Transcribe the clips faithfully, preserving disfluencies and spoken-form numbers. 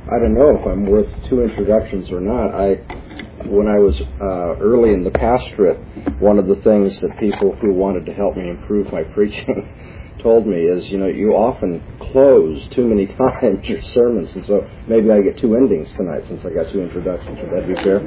I don't know if I'm worth two introductions or not. I, when I was uh, early in the pastorate, one of the things that people who wanted to help me improve my preaching told me is, you know, you often close too many times your sermons, and so maybe I get two endings tonight since I got two introductions. Would that be fair?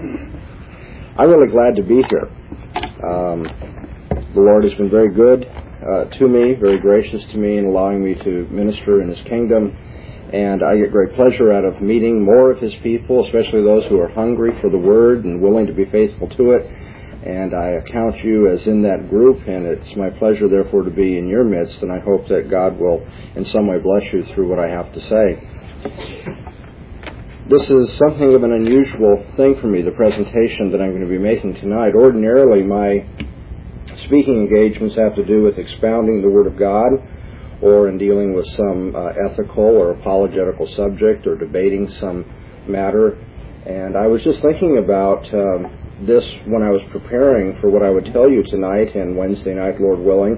I'm really glad to be here. Um, the Lord has been very good uh, to me, very gracious to me in allowing me to minister in His kingdom. And I get great pleasure out of meeting more of His people, especially those who are hungry for the Word and willing to be faithful to it. And I count you as in that group, and it's my pleasure, therefore, to be in your midst, and I hope that God will in some way bless you through what I have to say. This is something of an unusual thing for me, the presentation that I'm going to be making tonight. Ordinarily, my speaking engagements have to do with expounding the Word of God, or in dealing with some uh, ethical or apologetical subject, or debating some matter. And I was just thinking about um, this when I was preparing for what I would tell you tonight and Wednesday night, Lord willing.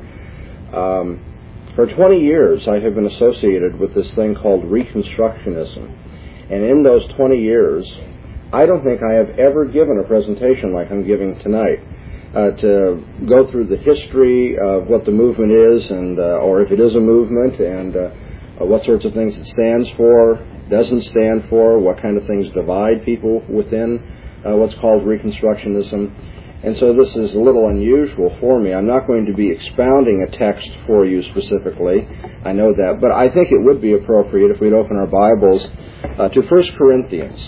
Um, for twenty years, I have been associated with this thing called Reconstructionism. And in those twenty years, I don't think I have ever given a presentation like I'm giving tonight. Uh, to go through the history of what the movement is, and uh, or if it is a movement, and uh, uh, what sorts of things it stands for, doesn't stand for, what kind of things divide people within uh, what's called Reconstructionism. And so this is a little unusual for me. I'm not going to be expounding a text for you specifically. I know that. But I think it would be appropriate if we'd open our Bibles uh, to First Corinthians.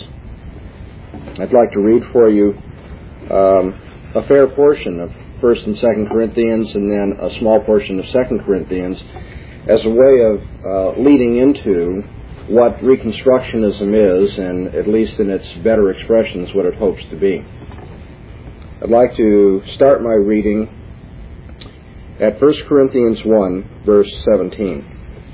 I'd like to read for you Um, a fair portion of First and Second Corinthians, and then a small portion of Second Corinthians, as a way of uh, leading into what Reconstructionism is, and at least in its better expressions, what it hopes to be. I'd like to start my reading at First Corinthians one, verse seventeen.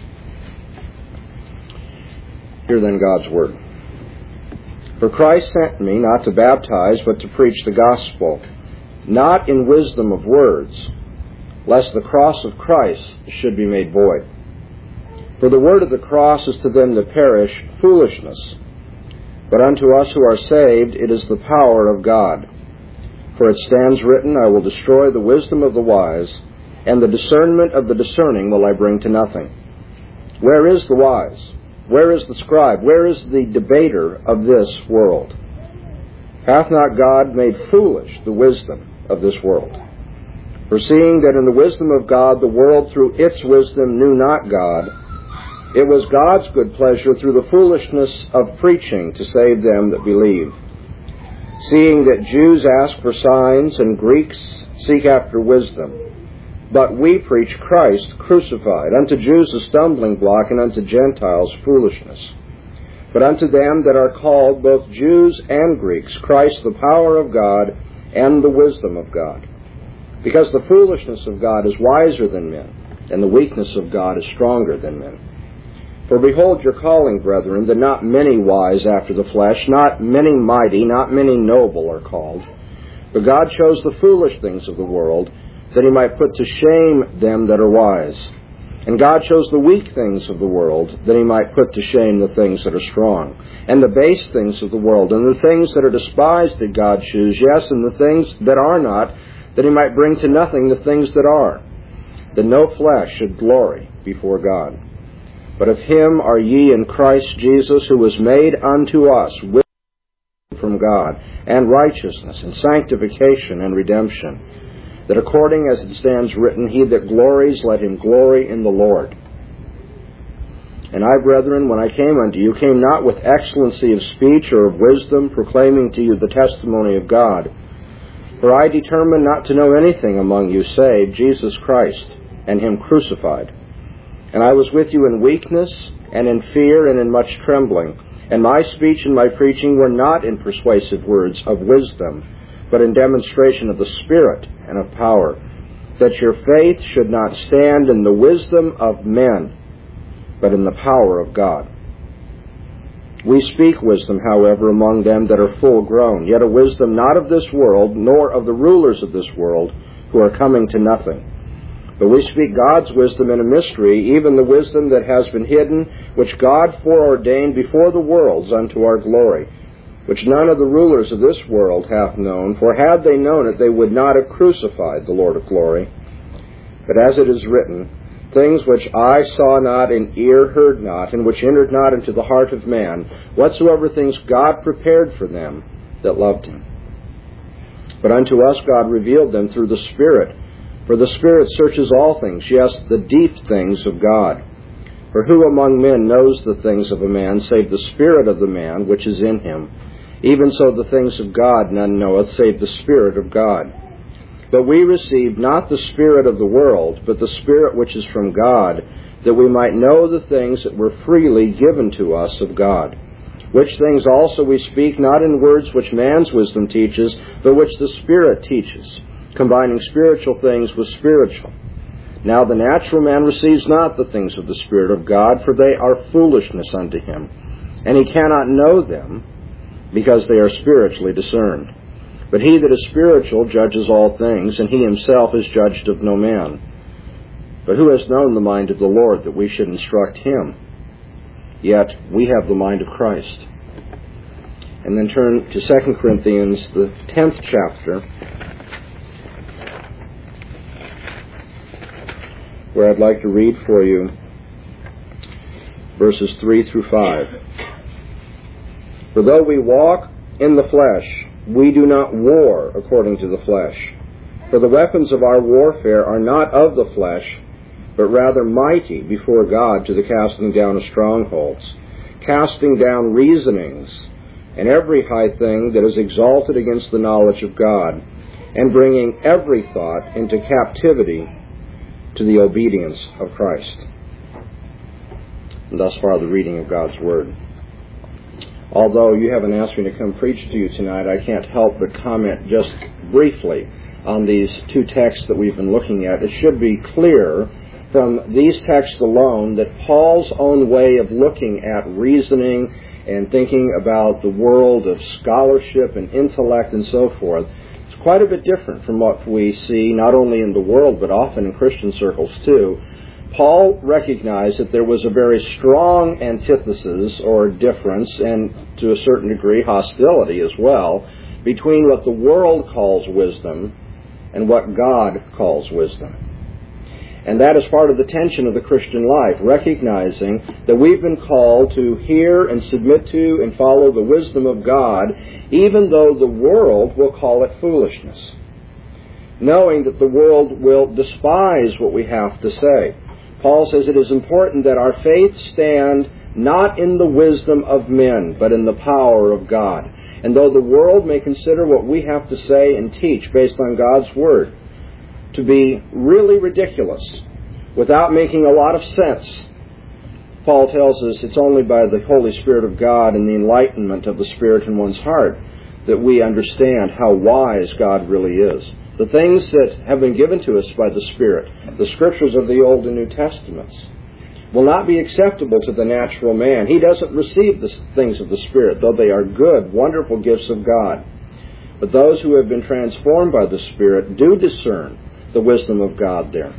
Hear then God's Word. For Christ sent me not to baptize, but to preach the gospel, not in wisdom of words, lest the cross of Christ should be made void. For the word of the cross is to them that perish foolishness, but unto us who are saved it is the power of God. For it stands written, I will destroy the wisdom of the wise, and the discernment of the discerning will I bring to nothing. Where is the wise? Where is the scribe? Where is the debater of this world? Hath not God made foolish the wisdom of this world? For seeing that in the wisdom of God the world through its wisdom knew not God, it was God's good pleasure through the foolishness of preaching to save them that believe. Seeing that Jews ask for signs and Greeks seek after wisdom, but we preach Christ crucified, unto Jews a stumbling block, and unto Gentiles foolishness. But unto them that are called, both Jews and Greeks, Christ the power of God and the wisdom of God. Because the foolishness of God is wiser than men, and the weakness of God is stronger than men. For behold your calling, brethren, that not many wise after the flesh, not many mighty, not many noble are called. But God chose the foolish things of the world, that He might put to shame them that are wise. And God chose the weak things of the world, that He might put to shame the things that are strong. And the base things of the world, and the things that are despised did God choose, yes, and the things that are not, that He might bring to nothing the things that are, that no flesh should glory before God. But of Him are ye in Christ Jesus, who was made unto us wisdom from God, and righteousness, and sanctification, and redemption, that according as it stands written, he that glories, let him glory in the Lord. And I, brethren, when I came unto you, came not with excellency of speech or of wisdom, proclaiming to you the testimony of God. For I determined not to know anything among you save Jesus Christ, and Him crucified. And I was with you in weakness, and in fear, and in much trembling. And my speech and my preaching were not in persuasive words of wisdom, but in demonstration of the Spirit and of power, that your faith should not stand in the wisdom of men, but in the power of God. We speak wisdom, however, among them that are full grown, yet a wisdom not of this world, nor of the rulers of this world, who are coming to nothing. But we speak God's wisdom in a mystery, even the wisdom that has been hidden, which God foreordained before the worlds unto our glory, which none of the rulers of this world hath known, for had they known it, they would not have crucified the Lord of glory. But as it is written, things which eye saw not and ear heard not, and which entered not into the heart of man, whatsoever things God prepared for them that loved him. But unto us God revealed them through the Spirit. For the Spirit searches all things, yes, the deep things of God. For who among men knows the things of a man, save the spirit of the man which is in him? Even so the things of God none knoweth, save the Spirit of God. But we received not the spirit of the world, but the Spirit which is from God, that we might know the things that were freely given to us of God. Which things also we speak, not in words which man's wisdom teaches, but which the Spirit teaches, combining spiritual things with spiritual. Now the natural man receives not the things of the Spirit of God, for they are foolishness unto him, and he cannot know them, because they are spiritually discerned. But he that is spiritual judges all things, and he himself is judged of no man. But who has known the mind of the Lord, that we should instruct him? Yet we have the mind of Christ. And then turn to Second Corinthians, the tenth chapter, where I'd like to read for you verses three through five. For though we walk in the flesh, we do not war according to the flesh. For the weapons of our warfare are not of the flesh, but rather mighty before God to the casting down of strongholds, casting down reasonings, and every high thing that is exalted against the knowledge of God, and bringing every thought into captivity to the obedience of Christ. And thus far the reading of God's Word. Although you haven't asked me to come preach to you tonight, I can't help but comment just briefly on these two texts that we've been looking at. It should be clear from these texts alone that Paul's own way of looking at reasoning and thinking about the world of scholarship and intellect and so forth is quite a bit different from what we see not only in the world but often in Christian circles too. Paul recognized that there was a very strong antithesis or difference, and to a certain degree hostility as well, between what the world calls wisdom and what God calls wisdom. And that is part of the tension of the Christian life, recognizing that we've been called to hear and submit to and follow the wisdom of God, even though the world will call it foolishness, knowing that the world will despise what we have to say. Paul says it is important that our faith stand not in the wisdom of men, but in the power of God. And though the world may consider what we have to say and teach based on God's Word to be really ridiculous, without making a lot of sense, Paul tells us it's only by the Holy Spirit of God and the enlightenment of the Spirit in one's heart that we understand how wise God really is. The things that have been given to us by the Spirit, the Scriptures of the Old and New Testaments, will not be acceptable to the natural man. He doesn't receive the things of the Spirit, though they are good, wonderful gifts of God. But those who have been transformed by the Spirit do discern the wisdom of God there.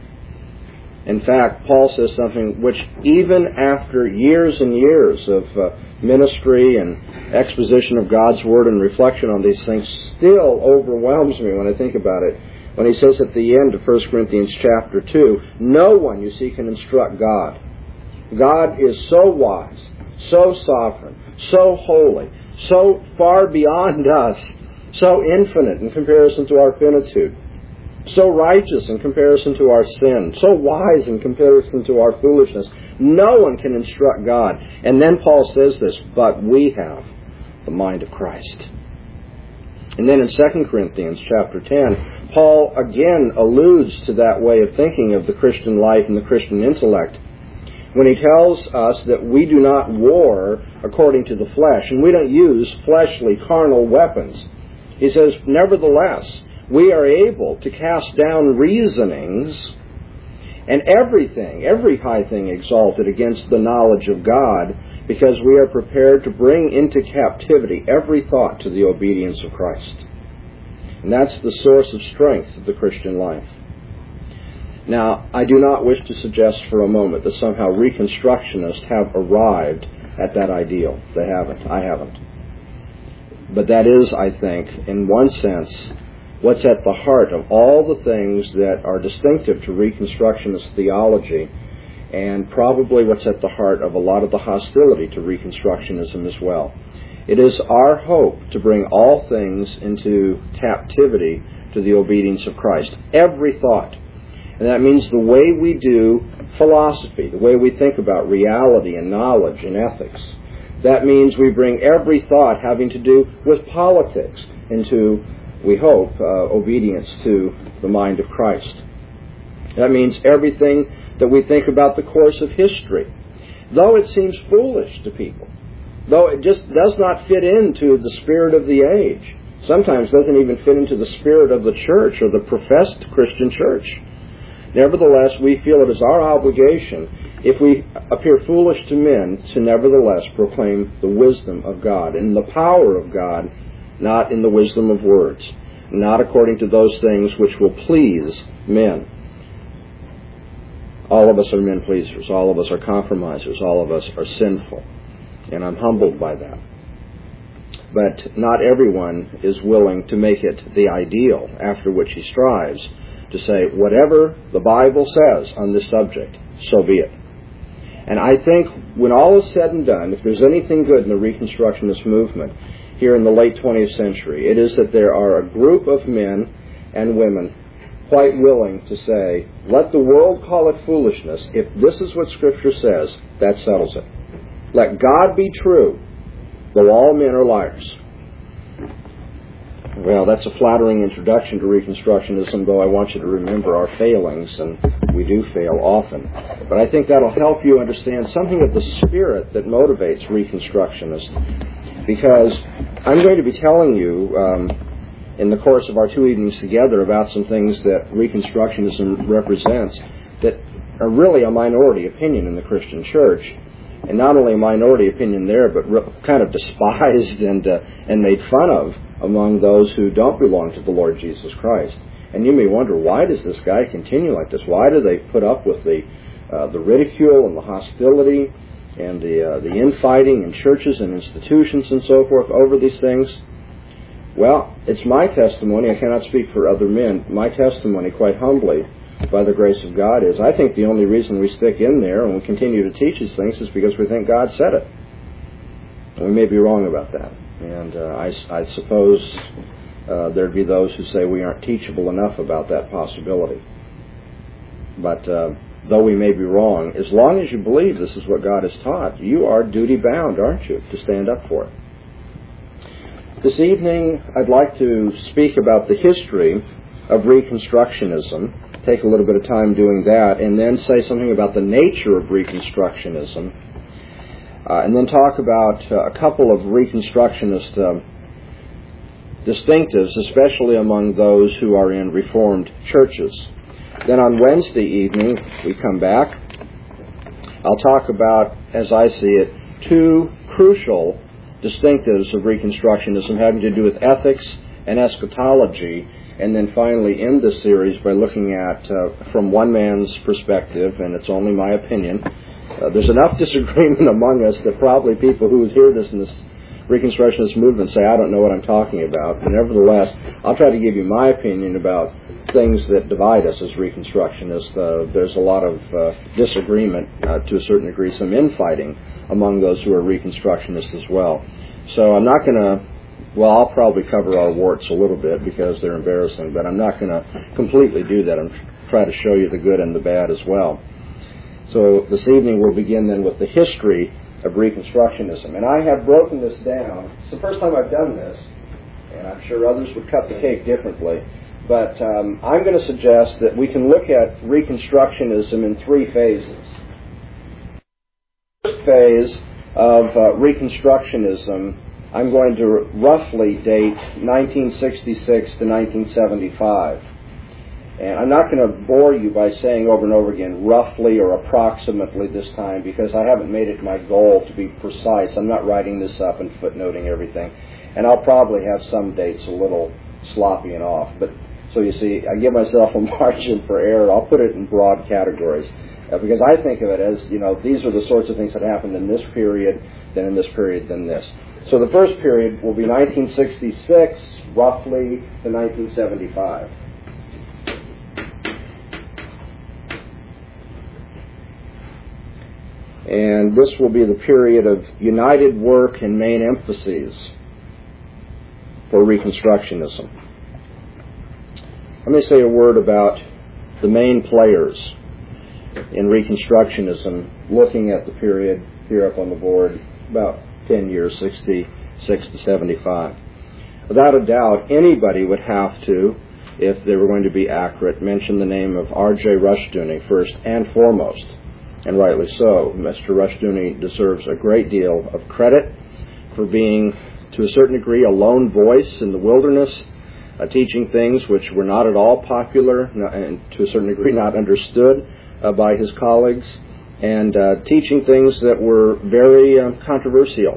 In fact, Paul says something which even after years and years of uh, ministry and exposition of God's Word and reflection on these things still overwhelms me when I think about it. When he says at the end of First Corinthians chapter two, no one, you see, can instruct God. God is so wise, so sovereign, so holy, so far beyond us, so infinite in comparison to our finitude, so righteous in comparison to our sin, so wise in comparison to our foolishness. No one can instruct God. And then Paul says this, but we have the mind of Christ. And then in Second Corinthians chapter ten, Paul again alludes to that way of thinking of the Christian life and the Christian intellect when he tells us that we do not war according to the flesh, and we don't use fleshly, carnal weapons. He says, nevertheless, we are able to cast down reasonings and everything, every high thing exalted against the knowledge of God, because we are prepared to bring into captivity every thought to the obedience of Christ. And that's the source of strength of the Christian life. Now, I do not wish to suggest for a moment that somehow Reconstructionists have arrived at that ideal. They haven't. I haven't. But that is, I think, in one sense, what's at the heart of all the things that are distinctive to Reconstructionist theology, and probably what's at the heart of a lot of the hostility to Reconstructionism as well. It is our hope to bring all things into captivity to the obedience of Christ. Every thought. And that means the way we do philosophy, the way we think about reality and knowledge and ethics. That means we bring every thought having to do with politics into, we hope, uh, obedience to the mind of Christ. That means everything that we think about the course of history, though it seems foolish to people, though it just does not fit into the spirit of the age, sometimes doesn't even fit into the spirit of the church or the professed Christian church. Nevertheless, we feel it is our obligation, if we appear foolish to men, to nevertheless proclaim the wisdom of God and the power of God, not in the wisdom of words, not according to those things which will please men. All of us are men pleasers. All of us are compromisers. All of us are sinful. And I'm humbled by that. But not everyone is willing to make it the ideal after which he strives, to say, whatever the Bible says on this subject, so be it. And I think when all is said and done, if there's anything good in the Reconstructionist movement here in the late twentieth century, it is that there are a group of men and women quite willing to say, let the world call it foolishness. If this is what Scripture says, that settles it. Let God be true, though all men are liars. Well, that's a flattering introduction to Reconstructionism, though I want you to remember our failings, and we do fail often. But I think that'll help you understand something of the spirit that motivates Reconstructionists, because I'm going to be telling you um, in the course of our two evenings together about some things that Reconstructionism represents that are really a minority opinion in the Christian church. And not only a minority opinion there, but re- kind of despised and uh, and made fun of among those who don't belong to the Lord Jesus Christ. And you may wonder, why does this guy continue like this? Why do they put up with the uh, the ridicule and the hostility and the uh, the infighting in churches and institutions and so forth over these things? Well, it's my testimony. I cannot speak for other men. My testimony, quite humbly, by the grace of God, is I think the only reason we stick in there and we continue to teach these things is because we think God said it. And we may be wrong about that. And uh, I, I suppose uh, there'd be those who say we aren't teachable enough about that possibility. But uh, though we may be wrong, as long as you believe this is what God has taught, you are duty-bound, aren't you, to stand up for it. This evening, I'd like to speak about the history of Reconstructionism, take a little bit of time doing that, and then say something about the nature of Reconstructionism, uh, and then talk about uh, a couple of Reconstructionist uh, distinctives, especially among those who are in Reformed churches. Then on Wednesday evening, we come back. I'll talk about, as I see it, two crucial distinctives of Reconstructionism having to do with ethics and eschatology, and then finally end this series by looking at, uh, from one man's perspective, and it's only my opinion, uh, there's enough disagreement among us that probably people who hear this in this Reconstructionist movement say, I don't know what I'm talking about. But nevertheless, I'll try to give you my opinion about things that divide us as Reconstructionists. Uh, there's a lot of uh, disagreement, uh, to a certain degree, some infighting among those who are Reconstructionists as well. So I'm not going to Well, I'll probably cover our warts a little bit because they're embarrassing, but I'm not going to completely do that. I'm trying to show you the good and the bad as well. So this evening we'll begin then with the history of Reconstructionism. And I have broken this down. It's the first time I've done this, and I'm sure others would cut the cake differently. But um, I'm going to suggest that we can look at Reconstructionism in three phases. The first phase of uh, Reconstructionism I'm going to roughly date nineteen sixty-six to nineteen seventy-five. And I'm not going to bore you by saying over and over again roughly or approximately this time, because I haven't made it my goal to be precise. I'm not writing this up and footnoting everything. And I'll probably have some dates a little sloppy and off. But So you see, I give myself a margin for error. I'll put it in broad categories. Uh, because I think of it as, you know, these are the sorts of things that happened in this period, then in this period, then this. So the first period will be nineteen sixty-six, roughly, to nineteen seventy-five. And this will be the period of united work and main emphases for Reconstructionism. Let me say a word about the main players in Reconstructionism, looking at the period here up on the board, about ten years, sixty-six to seventy-five. Without a doubt, anybody would have to, if they were going to be accurate, mention the name of R J Rushdoony first and foremost. And rightly so. Mister Rushdoony deserves a great deal of credit for being, to a certain degree, a lone voice in the wilderness, uh, teaching things which were not at all popular and to a certain degree not understood uh, by his colleagues, and uh, teaching things that were very uh, controversial.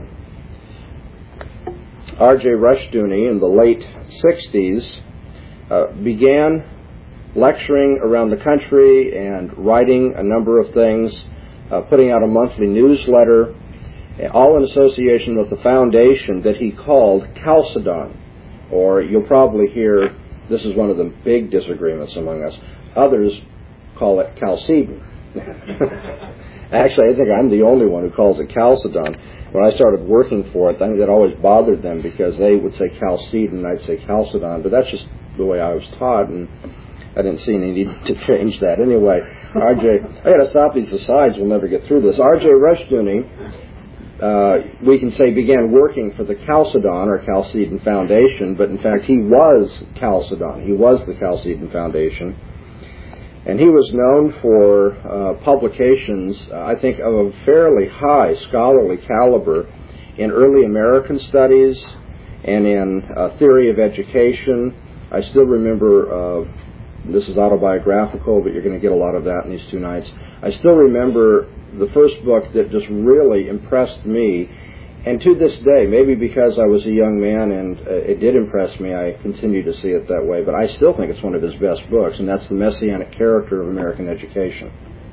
R J Rushdoony in the late sixties uh, began lecturing around the country and writing a number of things, uh, putting out a monthly newsletter, all in association with the foundation that he called Chalcedon. Or you'll probably hear, this is one of the big disagreements among us, others call it Chalcedon. Actually, I think I'm the only one who calls it Chalcedon. When I started working for it, I think that always bothered them because they would say Chalcedon and I'd say Chalcedon, but that's just the way I was taught, and I didn't see any need to change that. Anyway, R J, I got to stop these asides. We'll never get through this. R J Rushdoony, uh, we can say, began working for the Chalcedon or Chalcedon Foundation, but in fact he was Chalcedon. He was the Chalcedon Foundation. And he was known for uh, publications, uh, I think, of a fairly high scholarly caliber in early American studies and in uh, theory of education. I still remember... Uh, This is autobiographical, but you're going to get a lot of that in these two nights. I still remember the first book that just really impressed me, and to this day, maybe because I was a young man and uh, it did impress me, I continue to see it that way, but I still think it's one of his best books, and that's The Messianic Character of American Education.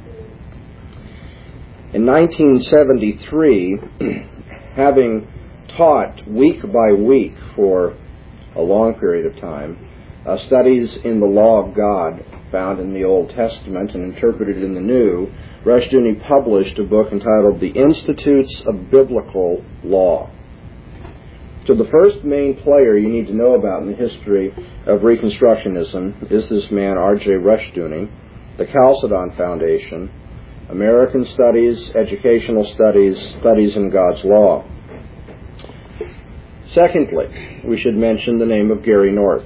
In nineteen seventy-three, having taught week by week for a long period of time, Uh, studies in the law of God found in the Old Testament and interpreted in the New, Rushdoony published a book entitled The Institutes of Biblical Law. So the first main player you need to know about in the history of Reconstructionism is this man, R J Rushdoony, the Chalcedon Foundation, American Studies, Educational Studies, Studies in God's Law. Secondly, we should mention the name of Gary North.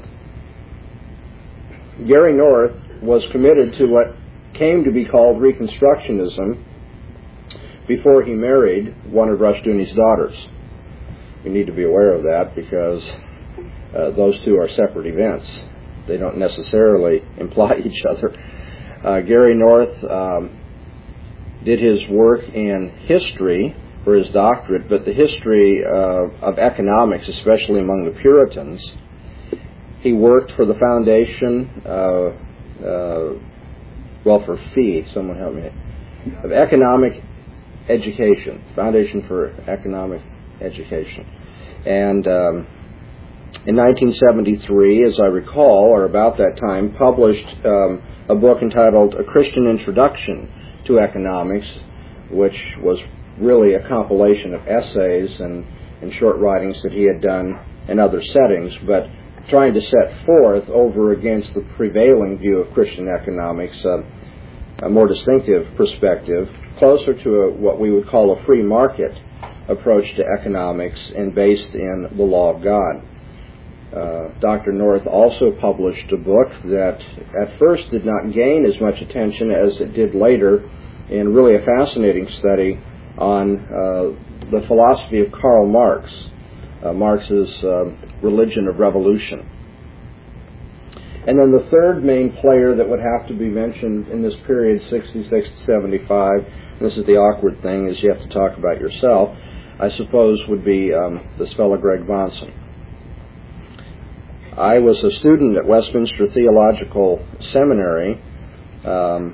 Gary North was committed to what came to be called Reconstructionism before he married one of Rushdoony's daughters. We need to be aware of that because uh, those two are separate events. They don't necessarily imply each other. Uh, Gary North um, did his work in history for his doctorate, but the history uh, of economics, especially among the Puritans. He worked for the foundation, uh, uh, well, for FEE, someone help me, of Economic Education, Foundation for Economic Education. And um, in nineteen seventy-three, as I recall, or about that time, published um, a book entitled A Christian Introduction to Economics, which was really a compilation of essays and, and short writings that he had done in other settings, but trying to set forth over against the prevailing view of Christian economics uh, a more distinctive perspective, closer to a, what we would call a free market approach to economics and based in the law of God. Uh, Doctor North also published a book that at first did not gain as much attention as it did later, in really a fascinating study on uh, the philosophy of Karl Marx. Uh, Marx's uh, Religion of Revolution. And then the third main player that would have to be mentioned in this period, sixty-six to seventy-five, and this is the awkward thing, is you have to talk about yourself, I suppose would be um, this fellow Greg Bahnsen. I was a student at Westminster Theological Seminary um,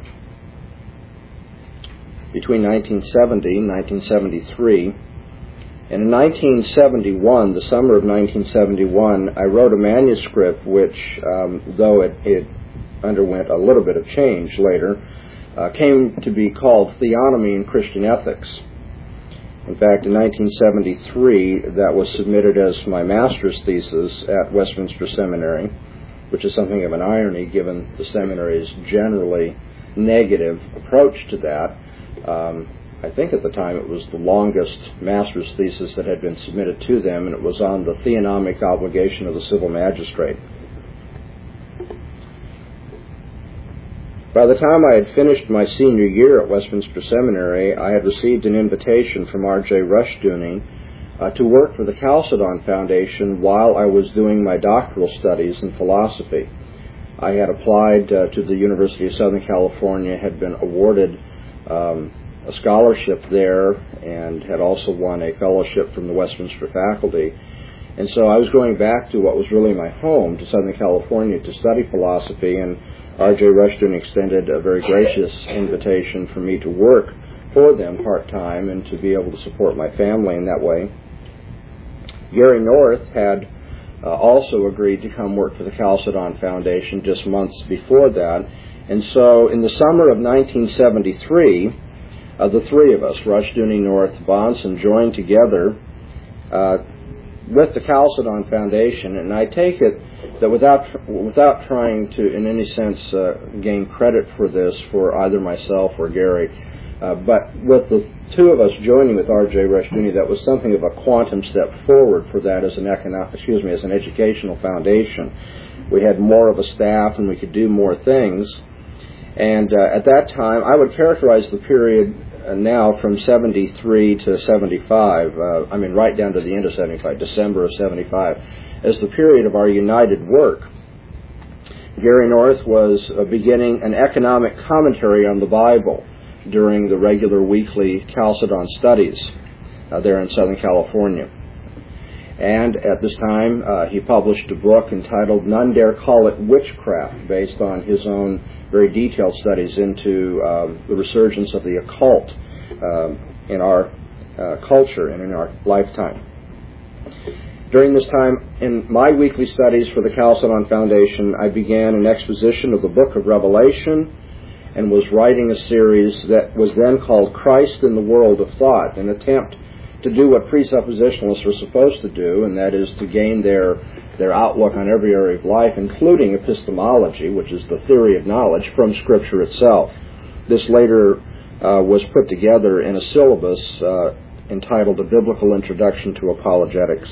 between nineteen seventy and nineteen seventy-three. And in nineteen seventy-one, the summer of nineteen seventy-one, I wrote a manuscript which, um, though it, it underwent a little bit of change later, uh, came to be called Theonomy in Christian Ethics. In fact, in nineteen seventy-three, that was submitted as my master's thesis at Westminster Seminary, which is something of an irony given the seminary's generally negative approach to that. Um, I think at the time it was the longest master's thesis that had been submitted to them, and it was on the theonomic obligation of the civil magistrate. By the time I had finished my senior year at Westminster Seminary, I had received an invitation from R J Rushdoony uh, to work for the Chalcedon Foundation while I was doing my doctoral studies in philosophy. I had applied uh, to the University of Southern California, had been awarded um, a scholarship there, and had also won a fellowship from the Westminster faculty. And so I was going back to what was really my home, to Southern California, to study philosophy, and R J Rushdoony extended a very gracious invitation for me to work for them part-time and to be able to support my family in that way. Gary North had uh, also agreed to come work for the Chalcedon Foundation just months before that. And so in the summer of nineteen seventy-three, uh, the three of us, Rushdoony, North, Bahnsen, joined together uh, with the Chalcedon Foundation, and I take it that without without trying to, in any sense, uh, gain credit for this for either myself or Gary, uh, but with the two of us joining with R J Rushdoony, that was something of a quantum step forward for that as an economic, excuse me, as an educational foundation. We had more of a staff, and we could do more things. And uh, at that time, I would characterize the period uh, now from seventy-three to seventy-five, uh, I mean right down to the end of seventy-five, December of seventy-five, as the period of our united work. Gary North was uh, beginning an economic commentary on the Bible during the regular weekly Chalcedon studies uh, there in Southern California. And at this time, uh, he published a book entitled None Dare Call It Witchcraft, based on his own very detailed studies into um, the resurgence of the occult um, in our uh, culture and in our lifetime. During this time, in my weekly studies for the Chalcedon Foundation, I began an exposition of the book of Revelation and was writing a series that was then called Christ in the World of Thought, an attempt to do what presuppositionalists are supposed to do, and that is to gain their their outlook on every area of life, including epistemology, which is the theory of knowledge, from Scripture itself. This later uh, was put together in a syllabus uh, entitled A Biblical Introduction to Apologetics.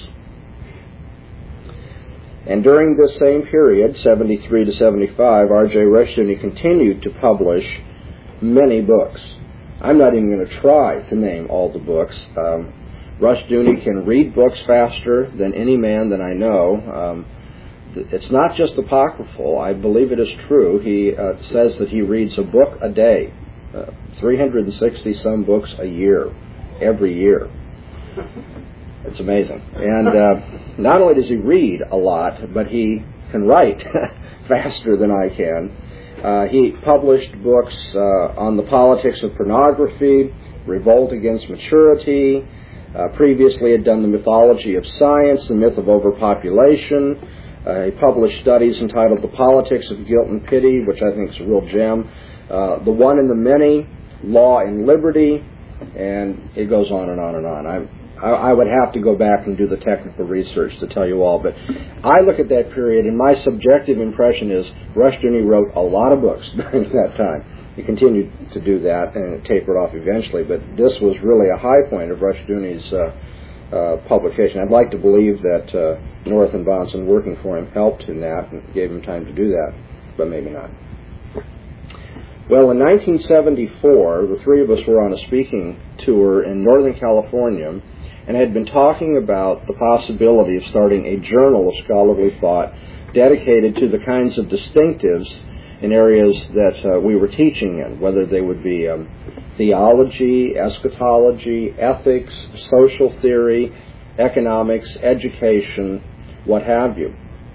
And during this same period, seventy-three to seventy-five, R J Rushdoony continued to publish many books. I'm not even going to try to name all the books. Um, Rushdoony can read books faster than any man that I know. Um, it's not just apocryphal. I believe it is true. He uh, says that he reads a book a day, uh, three hundred sixty some books a year, every year. It's amazing. And uh, not only does he read a lot, but he can write faster than I can. Uh, he published books uh, on the politics of pornography, Revolt Against Maturity. Uh, previously had done the mythology of science, the myth of overpopulation. Uh, he published studies entitled The Politics of Guilt and Pity, which I think is a real gem. Uh, the One and the Many, Law and Liberty, and it goes on and on and on. I'm, I, I would have to go back and do the technical research to tell you all, but I look at that period, and my subjective impression is Rushdoony wrote a lot of books during that time. He continued to do that, and it tapered off eventually, but this was really a high point of Rushdoony's uh, uh, publication. I'd like to believe that uh, North and Bahnsen working for him helped in that and gave him time to do that, but maybe not. Well, in nineteen seventy-four, the three of us were on a speaking tour in Northern California and had been talking about the possibility of starting a journal of scholarly thought dedicated to the kinds of distinctives in areas that uh, we were teaching in, whether they would be um, theology, eschatology, ethics, social theory, economics, education, what have you.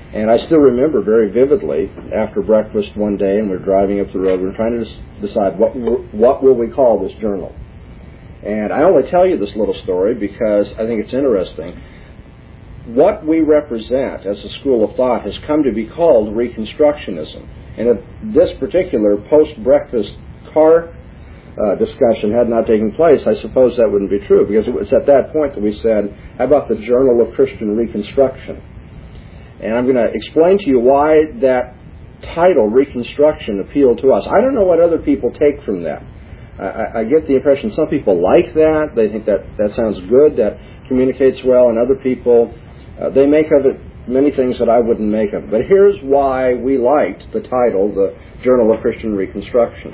And I still remember very vividly, after breakfast one day, and we're driving up the road, we're trying to decide what what will we call this journal. And I only tell you this little story because I think it's interesting. What we represent as a school of thought has come to be called Reconstructionism. And if this particular post-breakfast car uh, discussion had not taken place, I suppose that wouldn't be true, because it was at that point that we said, how about the Journal of Christian Reconstruction? And I'm going to explain to you why that title, Reconstruction, appealed to us. I don't know what other people take from that. I, I get the impression some people like that. They think that that sounds good, that communicates well, and other people, uh, they make of it many things that I wouldn't make of it. But here's why we liked the title, the Journal of Christian Reconstruction.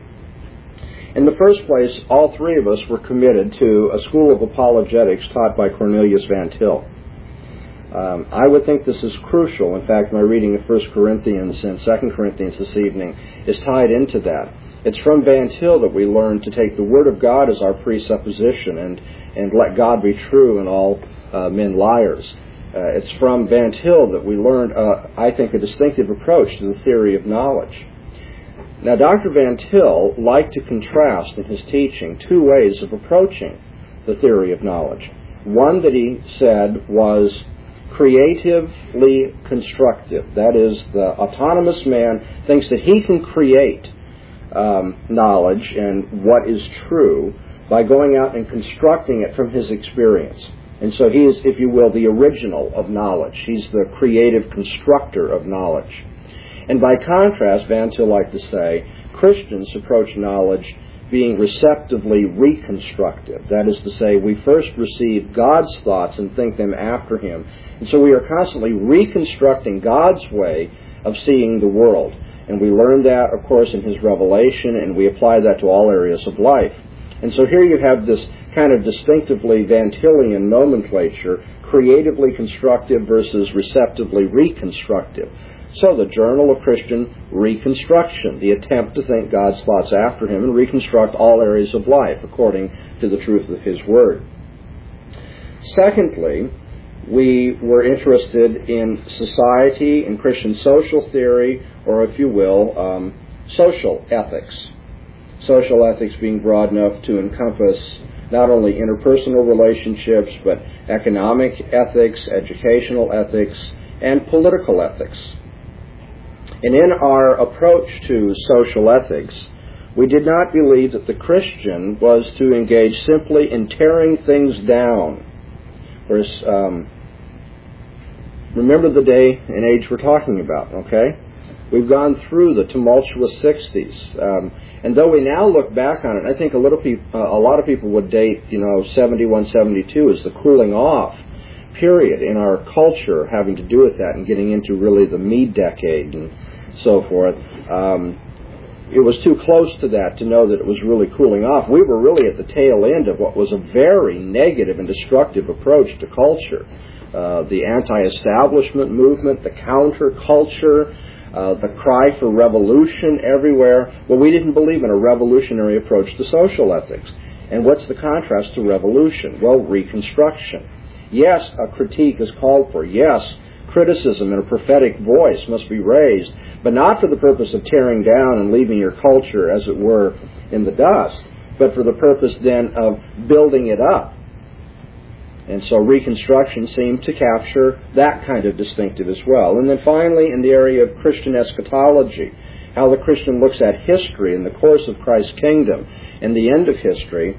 In the first place, all three of us were committed to a school of apologetics taught by Cornelius Van Til. Um, I would think this is crucial. In fact, my reading of First Corinthians and Second Corinthians this evening is tied into that. It's from Van Til that we learn to take the Word of God as our presupposition and, and let God be true and all uh, men liars. Uh, it's from Van Til that we learned, uh, I think, a distinctive approach to the theory of knowledge. Now, Doctor Van Til liked to contrast in his teaching two ways of approaching the theory of knowledge. One that he said was creatively constructive. That is, the autonomous man thinks that he can create um, knowledge and what is true by going out and constructing it from his experience. And so he is, if you will, the original of knowledge. He's the creative constructor of knowledge. And by contrast, Van Til liked to say, Christians approach knowledge being receptively reconstructive. That is to say, we first receive God's thoughts and think them after Him. And so we are constantly reconstructing God's way of seeing the world. And we learn that, of course, in His revelation, and we apply that to all areas of life. And so here you have this kind of distinctively Van Tilian nomenclature, creatively constructive versus receptively reconstructive. So the Journal of Christian Reconstruction, the attempt to think God's thoughts after Him and reconstruct all areas of life according to the truth of His Word. Secondly, we were interested in society and Christian social theory, or if you will, um, social ethics. Social ethics being broad enough to encompass not only interpersonal relationships, but economic ethics, educational ethics, and political ethics. And in our approach to social ethics, we did not believe that the Christian was to engage simply in tearing things down. Whereas, um, remember the day and age we're talking about, okay? We've gone through the tumultuous sixties. Um, and though we now look back on it, I think a, little peop- uh, a lot of people would date, you know, seventy-one, seventy-two as the cooling off period in our culture having to do with that and getting into really the me decade and so forth. Um, it was too close to that to know that it was really cooling off. We were really at the tail end of what was a very negative and destructive approach to culture. Uh, the anti-establishment movement, the counterculture, uh, the cry for revolution everywhere. Well, we didn't believe in a revolutionary approach to social ethics. And what's the contrast to revolution? Well, reconstruction. Yes, a critique is called for. Yes, criticism and a prophetic voice must be raised, but not for the purpose of tearing down and leaving your culture, as it were, in the dust, but for the purpose then of building it up. And so Reconstruction seemed to capture that kind of distinctive as well. And then finally, in the area of Christian eschatology, how the Christian looks at history and the course of Christ's kingdom and the end of history,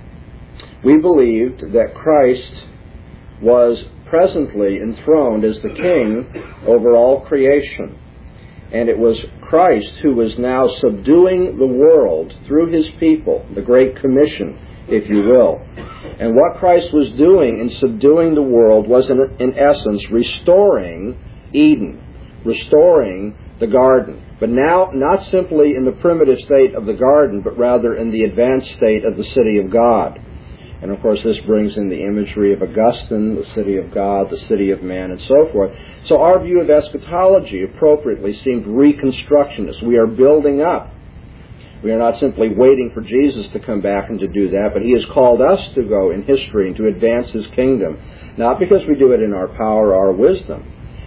we believed that Christ was presently enthroned as the king over all creation. And it was Christ who was now subduing the world through His people, the Great Commission, if you will. And what Christ was doing in subduing the world was, in, in essence, restoring Eden, restoring the garden. But now, not simply in the primitive state of the garden, but rather in the advanced state of the city of God. And of course, this brings in the imagery of Augustine, the city of God, the city of man, and so forth. So our view of eschatology appropriately seemed reconstructionist. We are building up. We are not simply waiting for Jesus to come back and to do that, but He has called us to go in history and to advance His kingdom, not because we do it in our power or our wisdom,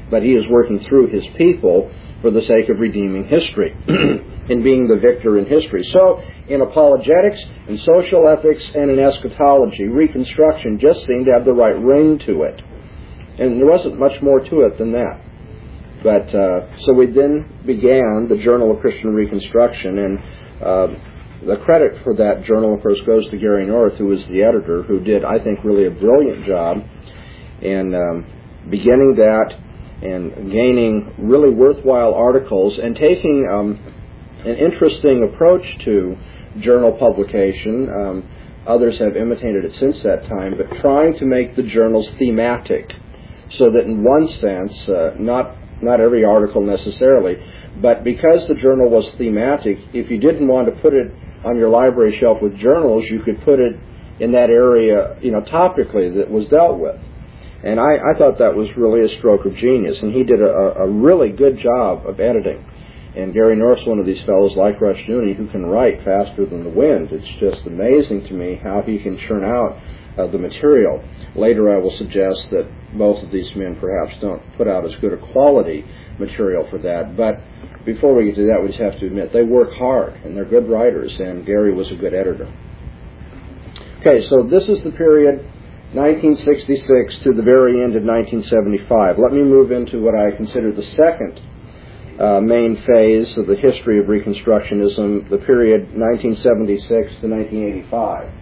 but he is working through his people for the sake of redeeming history and being the victor in history. So in apologetics, in social ethics, and in eschatology, Reconstruction just seemed to have the right ring to it. And there wasn't much more to it than that. But uh, so we then began the Journal of Christian Reconstruction, and uh, the credit for that journal, of course, goes to Gary North, who was the editor, who did, I think, really a brilliant job in um, beginning that and gaining really worthwhile articles and taking um, an interesting approach to journal publication. Um, others have imitated it since that time, but trying to make the journals thematic, so that in one sense, uh, not not every article necessarily, but because the journal was thematic, if you didn't want to put it on your library shelf with journals, you could put it in that area, you know, topically that was dealt with. And I, I thought that was really a stroke of genius, and he did a, a really good job of editing. And Gary North's one of these fellows like Rushdoony who can write faster than the wind. It's just amazing to me how he can churn out uh, the material. Later I will suggest that both of these men perhaps don't put out as good a quality material for that. But before we get to that, we just have to admit they work hard, and they're good writers, and Gary was a good editor. Okay, so this is the period nineteen sixty-six to the very end of nineteen seventy-five. Let me move into what I consider the second uh, main phase of the history of Reconstructionism, the period nineteen seventy-six to nineteen eighty-five.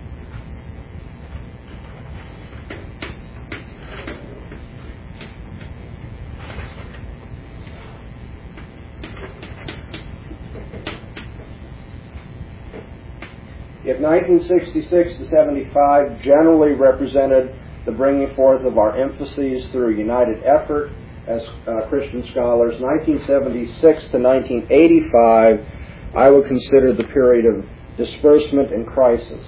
If nineteen sixty-six to seventy-five generally represented the bringing forth of our emphases through united effort as uh, Christian scholars, nineteen seventy-six to nineteen eighty-five I would consider the period of disbursement and crisis.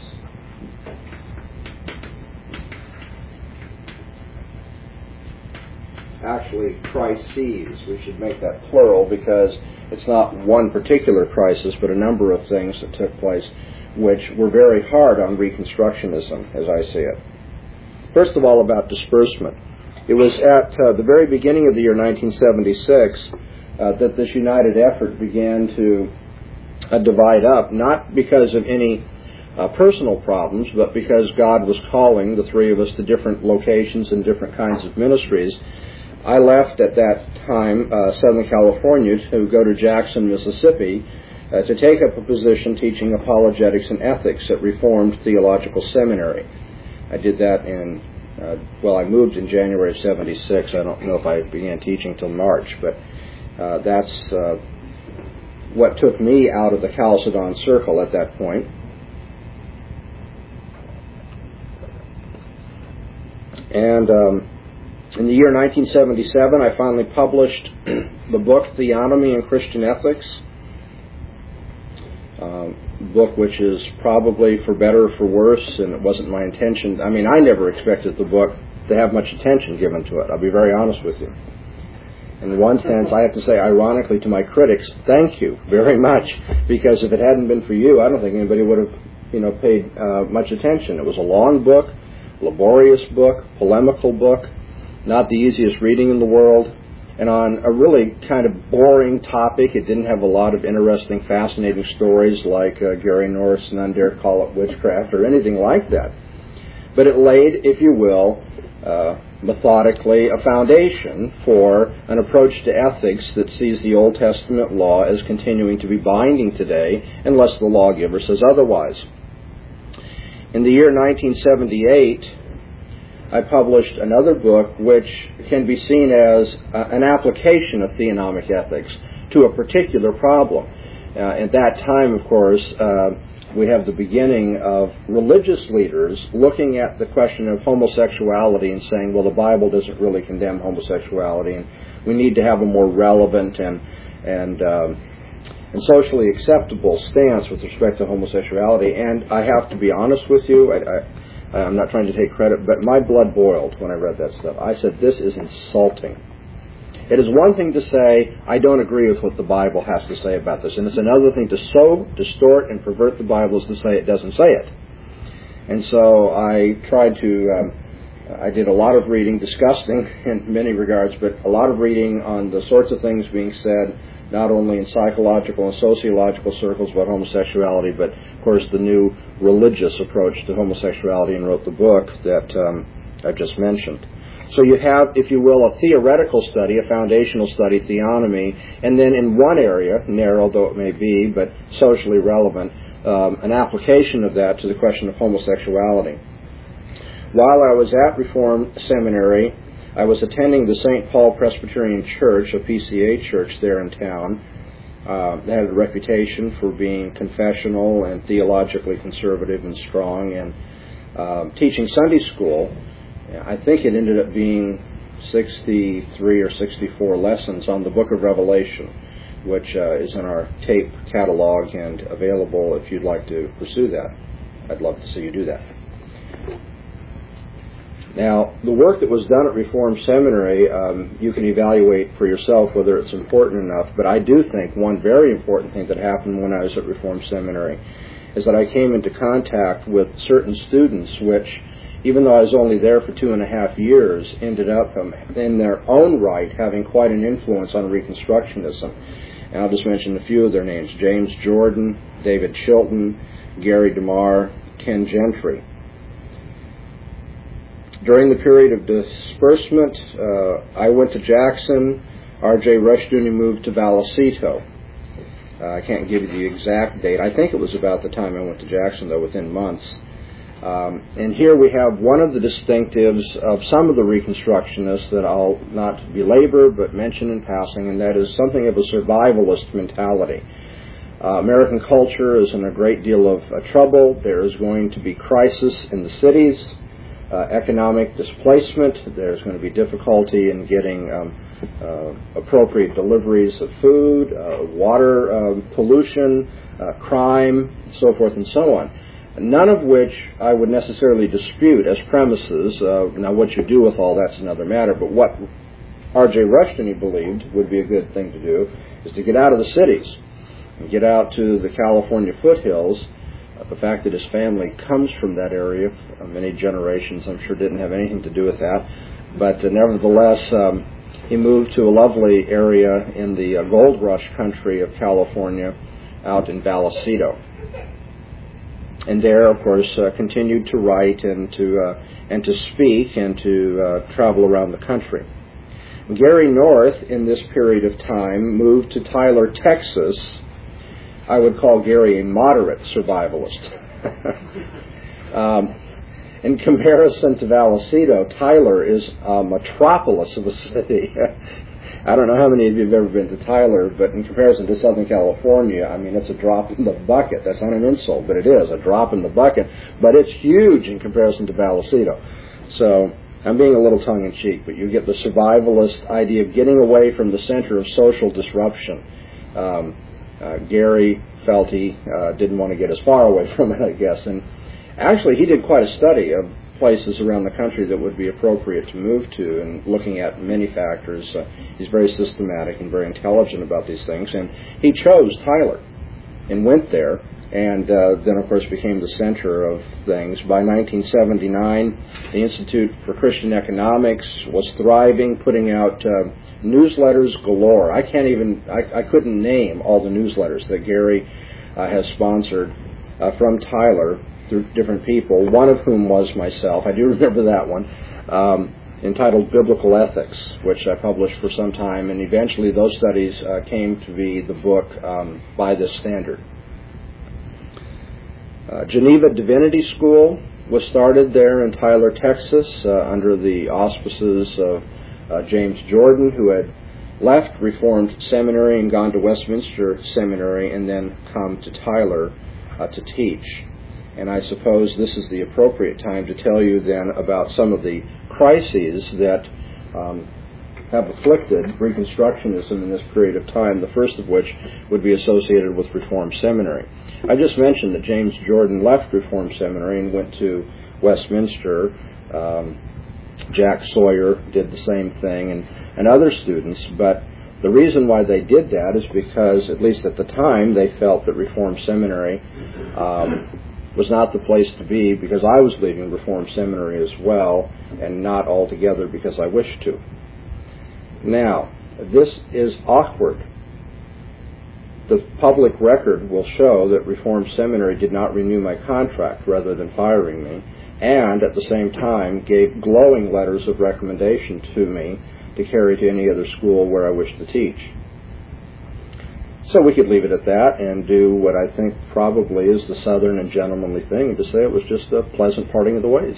Actually, crises. We should make that plural because it's not one particular crisis, but a number of things that took place which were very hard on Reconstructionism, as I see it. First of all, about disbursement. It was at uh, the very beginning of the year nineteen seventy-six uh, that this united effort began to uh, divide up, not because of any uh, personal problems, but because God was calling the three of us to different locations and different kinds of ministries. I left at that time uh, Southern California to go to Jackson, Mississippi, Uh, to take up a position teaching apologetics and ethics at Reformed Theological Seminary. I did that in, uh, well, I moved in January of seventy-six. I don't know if I began teaching till March, but uh, that's uh, what took me out of the Chalcedon Circle at that point. And um, in the year nineteen seventy-seven, I finally published the book Theonomy and Christian Ethics, Um, book which is probably for better or for worse, and it wasn't my intention. I mean, I never expected the book to have much attention given to it. I'll be very honest with you. In one sense, I have to say, ironically, to my critics, thank you very much, because if it hadn't been for you, I don't think anybody would have, you know, paid uh, much attention. It was a long book, laborious book, polemical book, not the easiest reading in the world, and on a really kind of boring topic. It didn't have a lot of interesting, fascinating stories like uh, Gary North's None Dare Call It Witchcraft or anything like that. But it laid, if you will, uh, methodically a foundation for an approach to ethics that sees the Old Testament law as continuing to be binding today unless the lawgiver says otherwise. In the year nineteen seventy-eight, I published another book which can be seen as uh, an application of theonomic ethics to a particular problem. Uh, at that time, of course, uh, we have the beginning of religious leaders looking at the question of homosexuality and saying, well, the Bible doesn't really condemn homosexuality, and we need to have a more relevant and and um, and socially acceptable stance with respect to homosexuality. And I have to be honest with you, I, I I'm not trying to take credit, but my blood boiled when I read that stuff. I said, this is insulting. It is one thing to say, I don't agree with what the Bible has to say about this. And it's another thing to so distort and pervert the Bible as to say it doesn't say it. And so I tried to um, I did a lot of reading, disgusting in many regards, but a lot of reading on the sorts of things being said, not only in psychological and sociological circles about homosexuality, but, of course, the new religious approach to homosexuality, and wrote the book that um, I've just mentioned. So you have, if you will, a theoretical study, a foundational study, theonomy, and then in one area, narrow though it may be, but socially relevant, um, an application of that to the question of homosexuality. While I was at Reformed Seminary, I was attending the Saint Paul Presbyterian Church, a P C A church there in town. Uh, they had a reputation for being confessional and theologically conservative and strong, and uh, teaching Sunday school. I think it ended up being sixty-three or sixty-four lessons on the Book of Revelation, which uh, is in our tape catalog and available if you'd like to pursue that. I'd love to see you do that. Now, the work that was done at Reformed Seminary, um, you can evaluate for yourself whether it's important enough, but I do think one very important thing that happened when I was at Reformed Seminary is that I came into contact with certain students which, even though I was only there for two and a half years, ended up um, in their own right having quite an influence on Reconstructionism. And I'll just mention a few of their names: James Jordan, David Chilton, Gary DeMar, Ken Gentry. During the period of disbursement, uh, I went to Jackson. R J Rushdoony moved to Vallecito. Uh, I can't give you the exact date. I think it was about the time I went to Jackson, though, within months. Um, and here we have one of the distinctives of some of the Reconstructionists that I'll not belabor but mention in passing, and that is something of a survivalist mentality. Uh, American culture is in a great deal of uh, trouble. There is going to be crisis in the cities. Uh, economic displacement. There's going to be difficulty in getting um, uh, appropriate deliveries of food, uh, water um, pollution, uh, crime, so forth and so on. None of which I would necessarily dispute as premises. Uh, now, what you do with all that's another matter, but what R J Rushdoony believed would be a good thing to do is to get out of the cities and get out to the California foothills. The fact that his family comes from that area, uh, many generations, I'm sure didn't have anything to do with that. But uh, nevertheless, um, he moved to a lovely area in the uh, gold rush country of California, out in Vallecito. And there, of course, uh, continued to write and to uh, and to speak and to uh, travel around the country. Gary North, in this period of time, moved to Tyler, Texas. I would call Gary a moderate survivalist. um, in comparison to Vallecito, Tyler is a metropolis of a city. I don't know how many of you have ever been to Tyler, but in comparison to Southern California, I mean, it's a drop in the bucket. That's not an insult, but it is a drop in the bucket. But it's huge in comparison to Vallecito. So I'm being a little tongue-in-cheek, but you get the survivalist idea of getting away from the center of social disruption. Um, Uh, Gary felt he uh, didn't want to get as far away from it, I guess. And actually, he did quite a study of places around the country that would be appropriate to move to, and looking at many factors. Uh, he's very systematic and very intelligent about these things. And he chose Tyler and went there, and uh, then, of course, became the center of things. By nineteen seventy-nine, the Institute for Christian Economics was thriving, putting out uh, newsletters galore. I can't even, I, I couldn't name all the newsletters that Gary uh, has sponsored uh, from Tyler through different people, one of whom was myself. I do remember that one, um, entitled Biblical Ethics, which I published for some time, and eventually those studies uh, came to be the book um, By This Standard. Uh, Geneva Divinity School was started there in Tyler, Texas, uh, under the auspices of Uh, James Jordan, who had left Reformed Seminary and gone to Westminster Seminary and then come to Tyler uh, to teach. And I suppose this is the appropriate time to tell you then about some of the crises that um, have afflicted Reconstructionism in this period of time, the first of which would be associated with Reformed Seminary. I just mentioned that James Jordan left Reformed Seminary and went to Westminster. Um, Jack Sawyer did the same thing, and, and other students, but the reason why they did that is because, at least at the time, they felt that Reformed Seminary um, was not the place to be because I was leaving Reformed Seminary as well, and not altogether because I wished to. Now, this is awkward. The public record will show that Reformed Seminary did not renew my contract rather than firing me, and at the same time gave glowing letters of recommendation to me to carry to any other school where I wished to teach. So we could leave it at that and do what I think probably is the southern and gentlemanly thing, to say it was just a pleasant parting of the ways.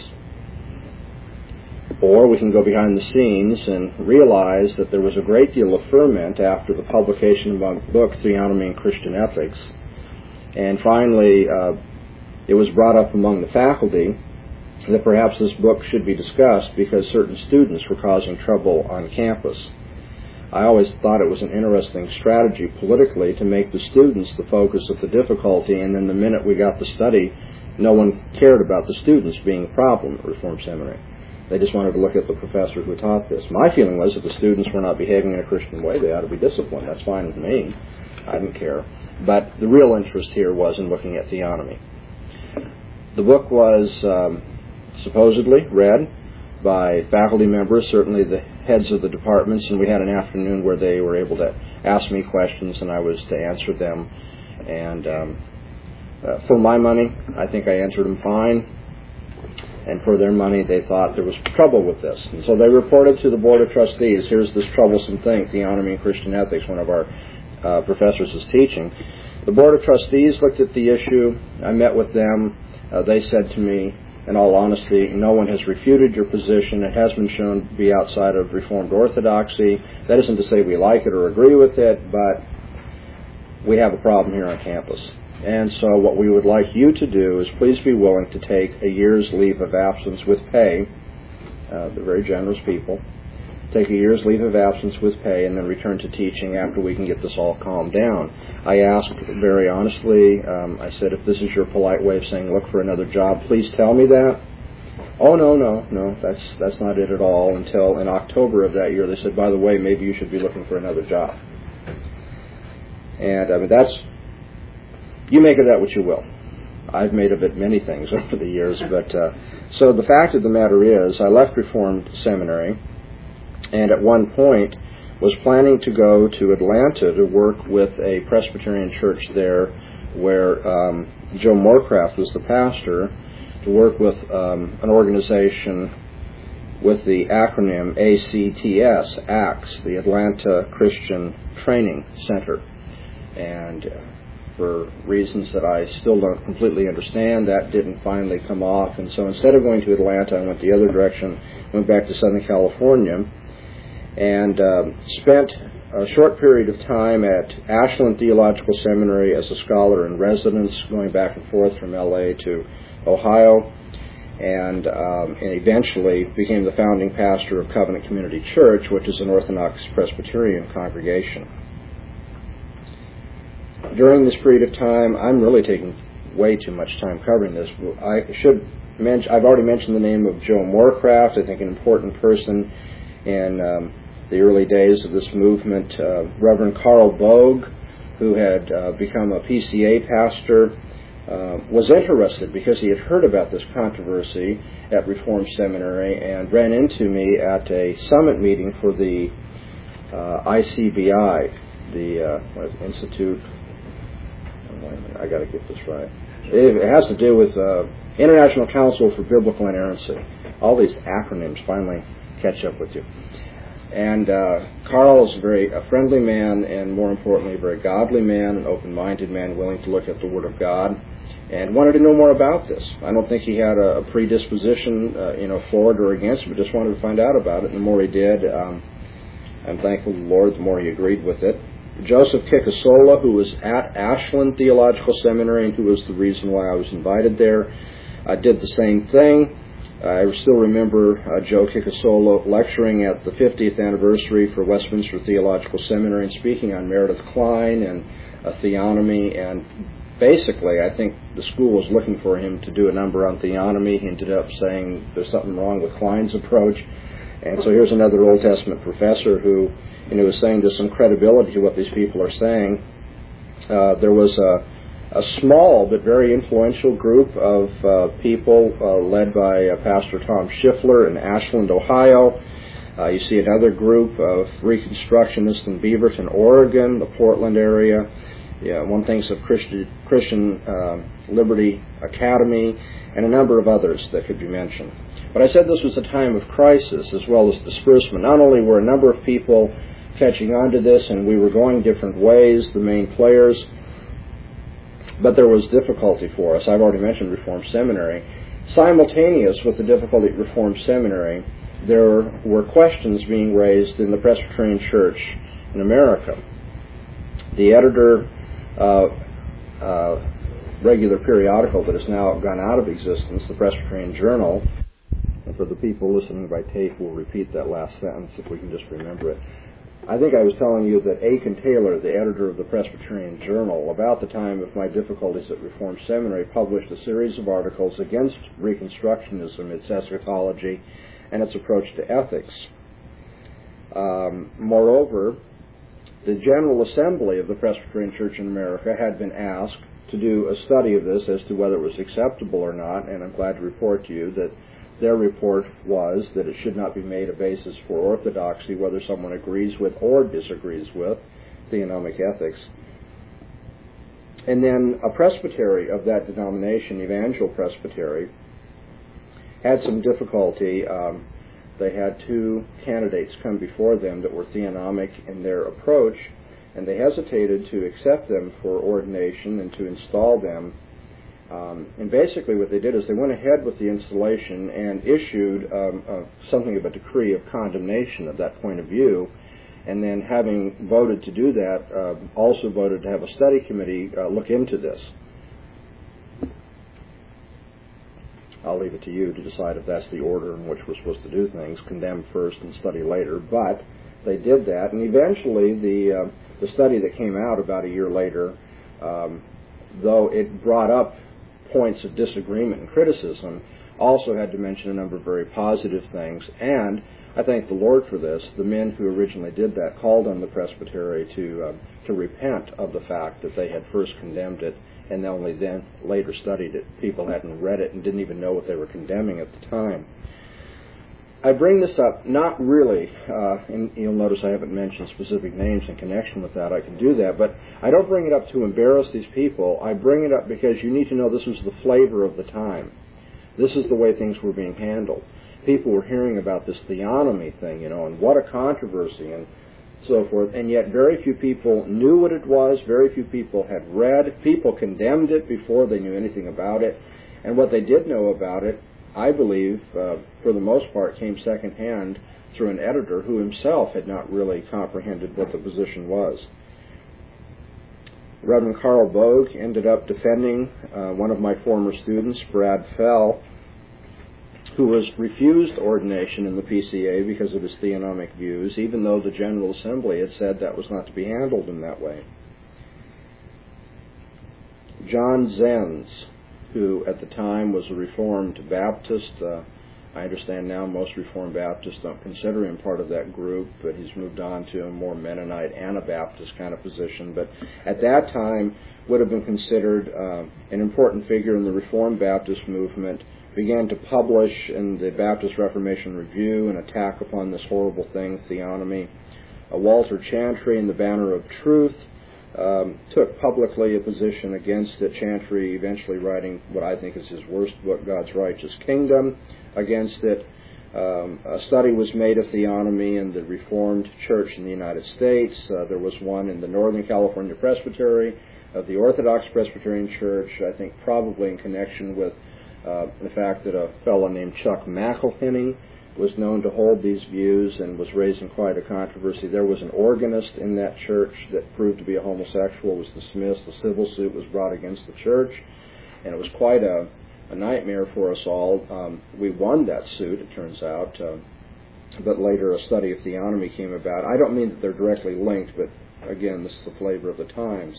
Or we can go behind the scenes and realize that there was a great deal of ferment after the publication of my book, Theonomy and Christian Ethics. And finally, uh, it was brought up among the faculty that perhaps this book should be discussed because certain students were causing trouble on campus. I always thought it was an interesting strategy politically to make the students the focus of the difficulty, and then the minute we got the study, no one cared about the students being a problem at Reformed Seminary. They just wanted to look at the professor who taught this. My feeling was that the students were not behaving in a Christian way. They ought to be disciplined. That's fine with me. I didn't care. But the real interest here was in looking at theonomy. The book was um, supposedly read by faculty members, certainly the heads of the departments, and we had an afternoon where they were able to ask me questions and I was to answer them. And um, uh, for my money, I think I answered them fine. And for their money, they thought there was trouble with this. And so they reported to the Board of Trustees, here's this troublesome thing, Theonomy and Christian Ethics, one of our uh, professors is teaching. The Board of Trustees looked at the issue. I met with them. Uh, they said to me, in all honesty, no one has refuted your position. It has been shown to be outside of Reformed orthodoxy. That isn't to say we like it or agree with it, but we have a problem here on campus. And so what we would like you to do is please be willing to take a year's leave of absence with pay. Uh, they're very generous people. Take a year's leave of absence with pay and then return to teaching after we can get this all calmed down. I asked very honestly, um, I said, if this is your polite way of saying look for another job, please tell me that. Oh, no, no, no, that's that's not it at all. Until in October of that year, they said, by the way, maybe you should be looking for another job. And I mean, that's, you make of that what you will. I've made of it many things over the years. But uh, so the fact of the matter is, I left Reformed Seminary, and at one point was planning to go to Atlanta to work with a Presbyterian church there where um, Joe Morecraft was the pastor, to work with um, an organization with the acronym A C T S, A C T S, the Atlanta Christian Training Center. And for reasons that I still don't completely understand, that didn't finally come off. And so instead of going to Atlanta, I went the other direction, went back to Southern California, and um, spent a short period of time at Ashland Theological Seminary as a scholar in residence, going back and forth from L A to Ohio, and, um, and eventually became the founding pastor of Covenant Community Church, which is an Orthodox Presbyterian congregation. During this period of time, I'm really taking way too much time covering this. I should mention, I've already mentioned the name of Joe Morecraft, I think an important person in um, the early days of this movement. Uh, Reverend Carl Bogue, who had uh, become a P C A pastor, uh, was interested because he had heard about this controversy at Reformed Seminary and ran into me at a summit meeting for the uh, I C B I, the uh, what is it, Institute... I got to get this right. It has to do with uh, International Council for Biblical Inerrancy. All these acronyms finally catch up with you. And uh, Carl is a very a friendly man, and more importantly, a very godly man, an open-minded man, willing to look at the Word of God, and wanted to know more about this. I don't think he had a, a predisposition, uh, you know, for it or against it, but just wanted to find out about it. And the more he did, um, I'm thankful to the Lord, the more he agreed with it. Joseph Kikasola, who was at Ashland Theological Seminary and who was the reason why I was invited there, uh, did the same thing. Uh, I still remember uh, Joe Kikasola lecturing at the fiftieth anniversary for Westminster Theological Seminary and speaking on Meredith Kline and uh, theonomy. And basically, I think the school was looking for him to do a number on theonomy. He ended up saying there's something wrong with Kline's approach. And so here's another Old Testament professor who, you know, was saying there's some credibility to what these people are saying. Uh, there was a, a small but very influential group of uh, people uh, led by uh, Pastor Tom Schiffler in Ashland, Ohio. Uh, you see another group of Reconstructionists in Beaverton, Oregon, the Portland area. Yeah, one thinks of Christian, Christian uh, Liberty Academy, and a number of others that could be mentioned. But I said this was a time of crisis as well as disbursement. Not only were a number of people catching on to this and we were going different ways, the main players, but there was difficulty for us. I've already mentioned Reformed Seminary. Simultaneous with the difficulty at Reformed Seminary, there were questions being raised in the Presbyterian Church in America. The editor, uh, uh, regular periodical that has now gone out of existence, the Presbyterian Journal, and for the people listening by tape, we'll repeat that last sentence if we can just remember it. I think I was telling you that Aiken Taylor, the editor of the Presbyterian Journal, about the time of my difficulties at Reformed Seminary, published a series of articles against Reconstructionism, its eschatology, and its approach to ethics. Um, moreover, the General Assembly of the Presbyterian Church in America had been asked to do a study of this as to whether it was acceptable or not, and I'm glad to report to you that their report was that it should not be made a basis for orthodoxy, whether someone agrees with or disagrees with theonomic ethics. And then a presbytery of that denomination, Evangel Presbytery, had some difficulty. Um, they had two candidates come before them that were theonomic in their approach, and they hesitated to accept them for ordination and to install them. Um, and basically what they did is they went ahead with the installation and issued um, uh, something of a decree of condemnation at that point of view, and then having voted to do that, uh, also voted to have a study committee uh, look into this. I'll leave it to you to decide if that's the order in which we're supposed to do things, condemn first and study later, but they did that, and eventually the, uh, the study that came out about a year later, um, though it brought up points of disagreement and criticism, also had to mention a number of very positive things, and I thank the Lord for this. The men who originally did that called on the presbytery to uh, to repent of the fact that they had first condemned it and only then later studied it. People hadn't read it and didn't even know what they were condemning at the time. I bring this up not really, uh, and you'll notice I haven't mentioned specific names in connection with that. I can do that, but I don't bring it up to embarrass these people. I bring it up because you need to know this was the flavor of the time. This is the way things were being handled. People were hearing about this theonomy thing, you know, and what a controversy and so forth, and yet very few people knew what it was, very few people had read, people condemned it before they knew anything about it, and what they did know about it, I believe, uh, for the most part, came secondhand through an editor who himself had not really comprehended what the position was. Reverend Carl Bogue ended up defending uh, one of my former students, Brad Fell, who was refused ordination in the P C A because of his theonomic views, even though the General Assembly had said that was not to be handled in that way. John Zenz, who at the time was a Reformed Baptist, uh, I understand now most Reformed Baptists don't consider him part of that group, but he's moved on to a more Mennonite Anabaptist kind of position, but at that time would have been considered uh, an important figure in the Reformed Baptist movement, began to publish in the Baptist Reformation Review an attack upon this horrible thing, theonomy. Uh, Walter Chantry in the Banner of Truth um, took publicly a position against it, Chantry eventually writing what I think is his worst book, God's Righteous Kingdom, against it. Um, a study was made of theonomy in the Reformed Church in the United States. Uh, there was one in the Northern California Presbytery, of the Orthodox Presbyterian Church, I think probably in connection with Uh, the fact that a fellow named Chuck McElhinney was known to hold these views and was raising quite a controversy. There was an organist in that church that proved to be a homosexual, was dismissed. A civil suit was brought against the church, and it was quite a, a nightmare for us all. Um, we won that suit, it turns out, uh, but later a study of theonomy came about. I don't mean that they're directly linked, but again, this is the flavor of the times.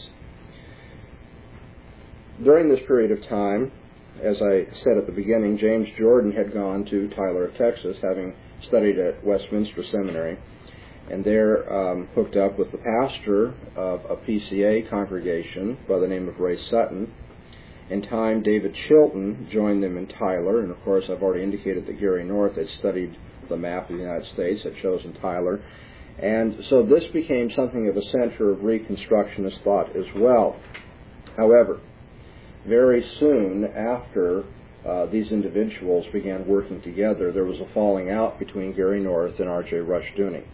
During this period of time, as I said at the beginning, James Jordan had gone to Tyler, Texas, having studied at Westminster Seminary, and they're um, hooked up with the pastor of a P C A congregation by the name of Ray Sutton. In time, David Chilton joined them in Tyler, and of course I've already indicated that Gary North had studied the map of the United States, had chosen Tyler, and so this became something of a center of Reconstructionist thought as well. However, very soon after uh, these individuals began working together, there was a falling out between Gary North and R J Rushdoony.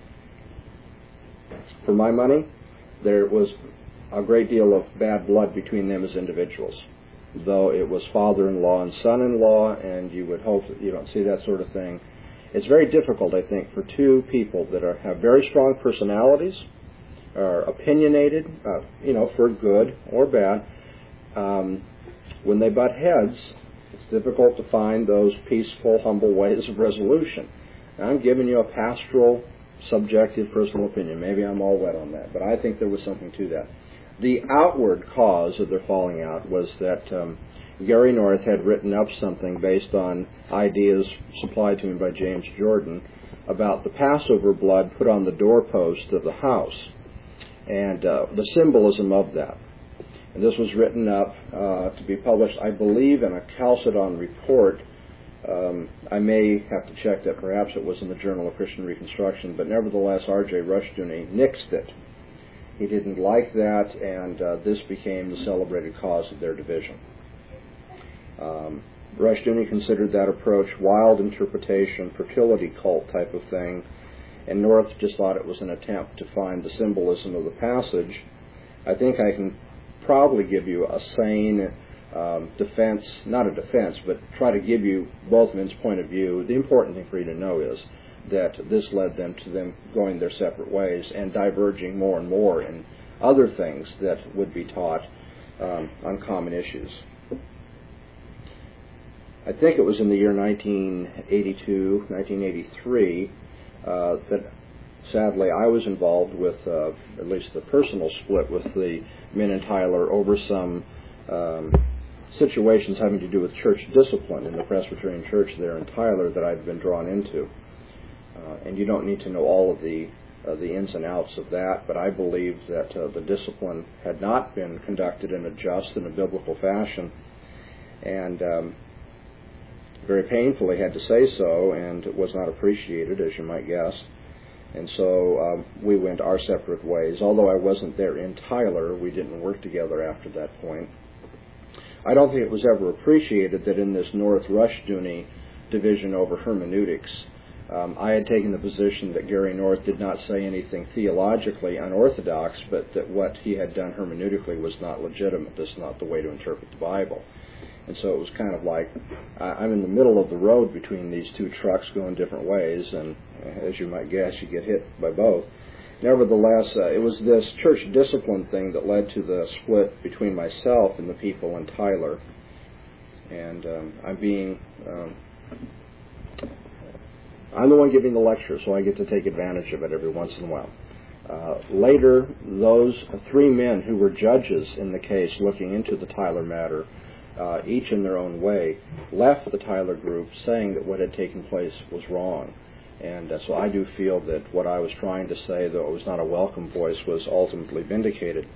For my money, there was a great deal of bad blood between them as individuals, though it was father-in-law and son-in-law, and you would hope that you don't see that sort of thing. It's very difficult, I think, for two people that are, have very strong personalities, are opinionated, uh, you know, for good or bad. Um, when they butt heads, it's difficult to find those peaceful, humble ways of resolution. Now, I'm giving you a pastoral, subjective, personal opinion. Maybe I'm all wet on that, but I think there was something to that. The outward cause of their falling out was that um, Gary North had written up something based on ideas supplied to him by James Jordan about the Passover blood put on the doorpost of the house and uh, the symbolism of that. And this was written up uh, to be published, I believe, in a Chalcedon report. Um, I may have to check that. Perhaps it was in the Journal of Christian Reconstruction, but nevertheless, R J Rushdoony nixed it. He didn't like that, and uh, this became the celebrated cause of their division. Um, Rushdoony considered that approach wild interpretation, fertility cult type of thing, and North just thought it was an attempt to find the symbolism of the passage. I think I can probably give you a sane um, defense, not a defense, but try to give you both men's point of view. The important thing for you to know is that this led them to them going their separate ways and diverging more and more in other things that would be taught um, on common issues. I think it was in the year nineteen eighty-two, nineteen eighty-three, uh, that sadly I was involved with uh, at least the personal split with the men in Tyler over some um, situations having to do with church discipline in the Presbyterian Church there in Tyler that I'd been drawn into. Uh, and you don't need to know all of the uh, the ins and outs of that, but I believe that uh, the discipline had not been conducted in a just and a biblical fashion, and um, very painfully had to say so, and it was not appreciated, as you might guess. And so um, we went our separate ways. Although I wasn't there in Tyler, we didn't work together after that point. I don't think it was ever appreciated that in this North Rushdoony division over hermeneutics, Um, I had taken the position that Gary North did not say anything theologically unorthodox, but that what he had done hermeneutically was not legitimate. This is not the way to interpret the Bible. And so it was kind of like I'm in the middle of the road between these two trucks going different ways, and as you might guess, you get hit by both. Nevertheless, uh, it was this church discipline thing that led to the split between myself and the people in Tyler. And um, I'm being... Um, I'm the one giving the lecture, so I get to take advantage of it every once in a while. Uh, later, those three men who were judges in the case looking into the Tyler matter, uh, each in their own way, left the Tyler group saying that what had taken place was wrong. And uh, so I do feel that what I was trying to say, though it was not a welcome voice, was ultimately vindicated.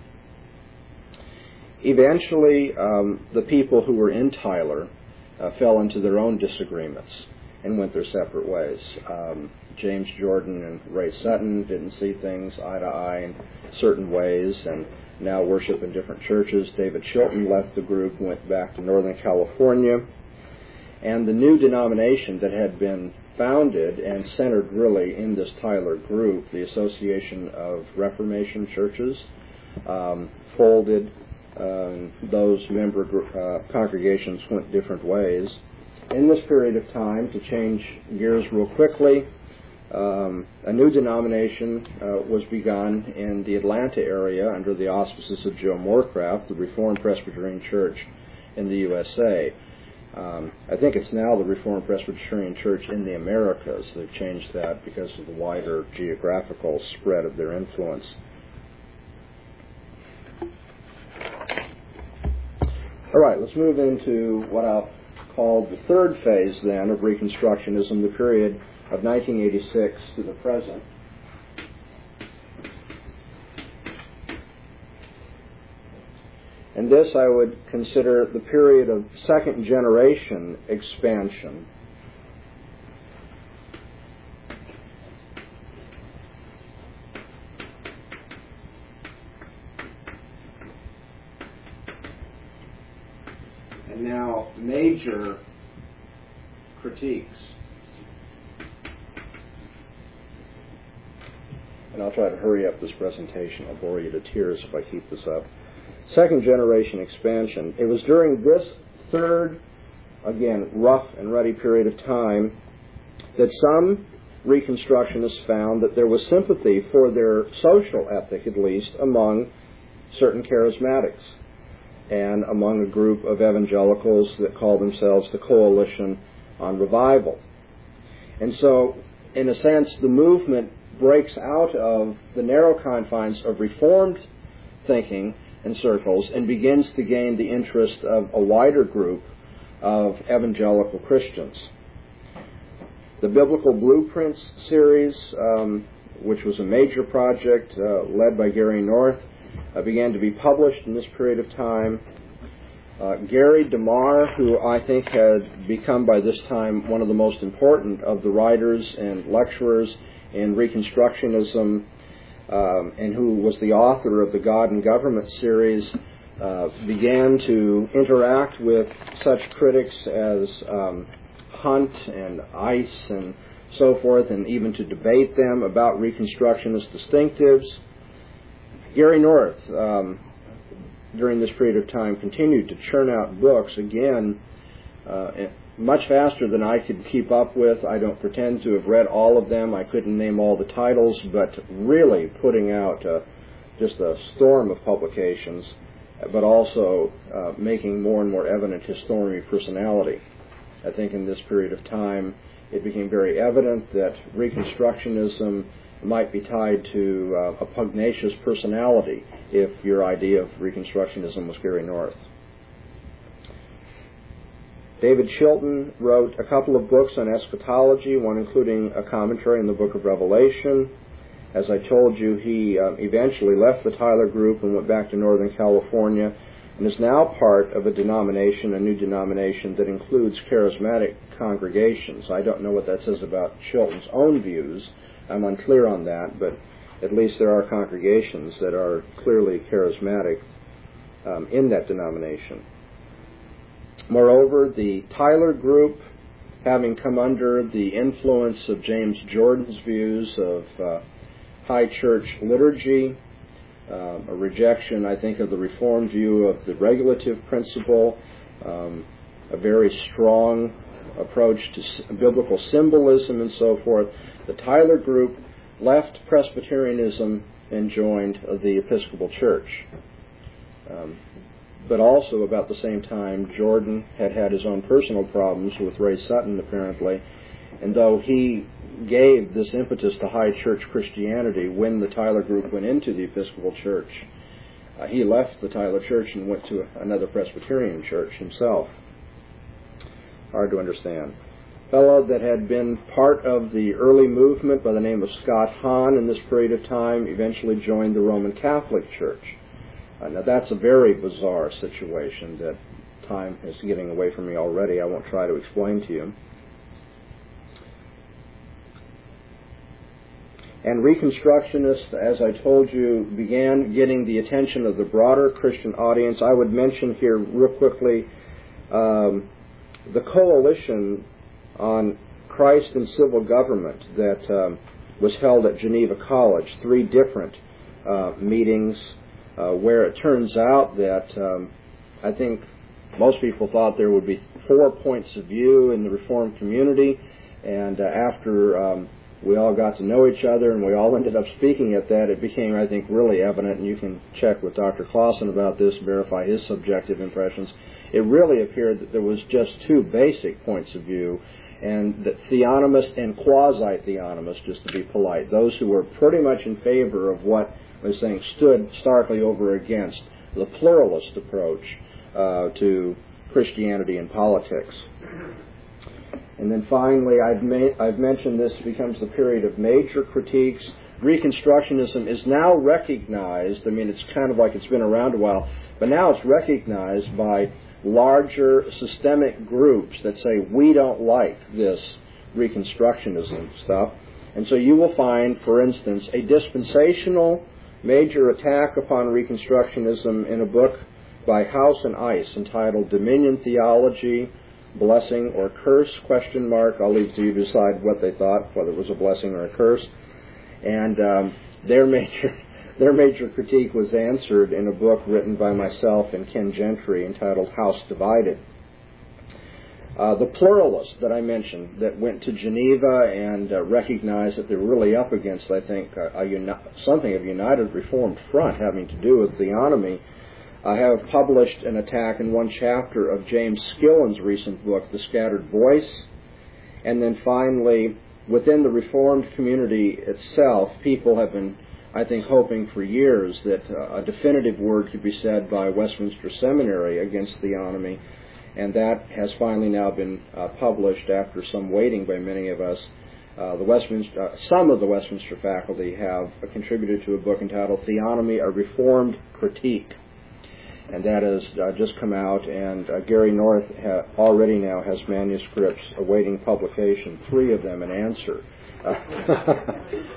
Eventually, um, the people who were in Tyler uh, fell into their own disagreements and went their separate ways. Um, James Jordan and Ray Sutton didn't see things eye to eye in certain ways and now worship in different churches. David Chilton left the group, went back to Northern California. And the new denomination that had been founded and centered really in this Tyler group, the Association of Reformation Churches, um, folded. Uh, those member uh, congregations went different ways. In this period of time, to change gears real quickly, um, a new denomination uh, was begun in the Atlanta area under the auspices of Joe Morecraft, the Reformed Presbyterian Church in the U S A. Um, I think it's now the Reformed Presbyterian Church in the Americas. They've changed that because of the wider geographical spread of their influence. All right, let's move into what I'll called the third phase then of Reconstructionism, the period of nineteen eighty-six to the present. And this I would consider the period of second generation expansion. And now, major critiques. And I'll try to hurry up this presentation. I'll bore you to tears if I keep this up. Second generation expansion. It was during this third, again, rough and ready period of time that some Reconstructionists found that there was sympathy for their social ethic, at least, among certain charismatics and among a group of evangelicals that called themselves the Coalition on Revival. And so, in a sense, the movement breaks out of the narrow confines of Reformed thinking and circles and begins to gain the interest of a wider group of evangelical Christians. The Biblical Blueprints series, um, which was a major project uh, led by Gary North, uh, began to be published in this period of time. Uh, Gary DeMar, who I think had become by this time one of the most important of the writers and lecturers in Reconstructionism, um, and who was the author of the God and Government series, uh, began to interact with such critics as um, Hunt and Ice and so forth, and even to debate them about Reconstructionist distinctives. Gary North, um, during this period of time, continued to churn out books, again, uh, much faster than I could keep up with. I don't pretend to have read all of them. I couldn't name all the titles, but really putting out uh, just a storm of publications, but also uh, making more and more evident his thorny personality. I think in this period of time, it became very evident that Reconstructionism might be tied to uh, a pugnacious personality if your idea of Reconstructionism was Gary North. David Chilton wrote a couple of books on eschatology, one including a commentary in the book of Revelation. As I told you, he um, eventually left the Tyler Group and went back to Northern California and is now part of a denomination, a new denomination that includes charismatic congregations. I don't know what that says about Chilton's own views. I'm unclear on that, but at least there are congregations that are clearly charismatic um, in that denomination. Moreover, the Tyler Group, having come under the influence of James Jordan's views of uh, high church liturgy, uh, a rejection, I think, of the Reformed view of the regulative principle, um, a very strong approach to s- biblical symbolism and so forth, the Tyler Group left Presbyterianism and joined uh, the Episcopal Church. Um, But also, about the same time, Jordan had had his own personal problems with Ray Sutton, apparently. And though he gave this impetus to high church Christianity when the Tyler Group went into the Episcopal Church, uh, he left the Tyler Church and went to another Presbyterian church himself. Hard to understand. A fellow that had been part of the early movement by the name of Scott Hahn in this period of time eventually joined the Roman Catholic Church. Uh, now, that's a very bizarre situation that time is getting away from me already. I won't try to explain to you. And Reconstructionists, as I told you, began getting the attention of the broader Christian audience. I would mention here real quickly um, the Coalition on Christ and Civil Government that um, was held at Geneva College, three different uh, meetings, Uh, where it turns out that um, I think most people thought there would be four points of view in the Reformed community, and uh, after um, we all got to know each other and we all ended up speaking at that, it became, I think, really evident, and you can check with Doctor Clausen about this, verify his subjective impressions. It really appeared that there was just two basic points of view, and that theonomists and quasi-theonomists, just to be polite, those who were pretty much in favor of what I was saying stood starkly over against the pluralist approach uh, to Christianity and politics. And then finally, I've, ma- I've mentioned this becomes the period of major critiques. Reconstructionism is now recognized. I mean, it's kind of like it's been around a while, but now it's recognized by larger systemic groups that say, we don't like this Reconstructionism stuff. And so you will find, for instance, a dispensational major attack upon Reconstructionism in a book by House and Ice entitled Dominion Theology, Blessing or Curse, question mark. I'll leave to you to decide what they thought, whether it was a blessing or a curse. And um, their major their major critique was answered in a book written by myself and Ken Gentry entitled House Divided. Uh, the pluralists that I mentioned that went to Geneva and uh, recognized that they're really up against, I think, a, a uni- something of a united Reformed front having to do with theonomy, I have published an attack in one chapter of James Skillen's recent book, The Scattered Voice. And then finally, within the Reformed community itself, people have been, I think, hoping for years that uh, a definitive word could be said by Westminster Seminary against theonomy. And that has finally now been uh, published after some waiting by many of us. Uh, the Westminster, uh, some of the Westminster faculty have uh, contributed to a book entitled Theonomy, A Reformed Critique. And that has uh, just come out, and uh, Gary North ha- already now has manuscripts awaiting publication, three of them in answer. Uh,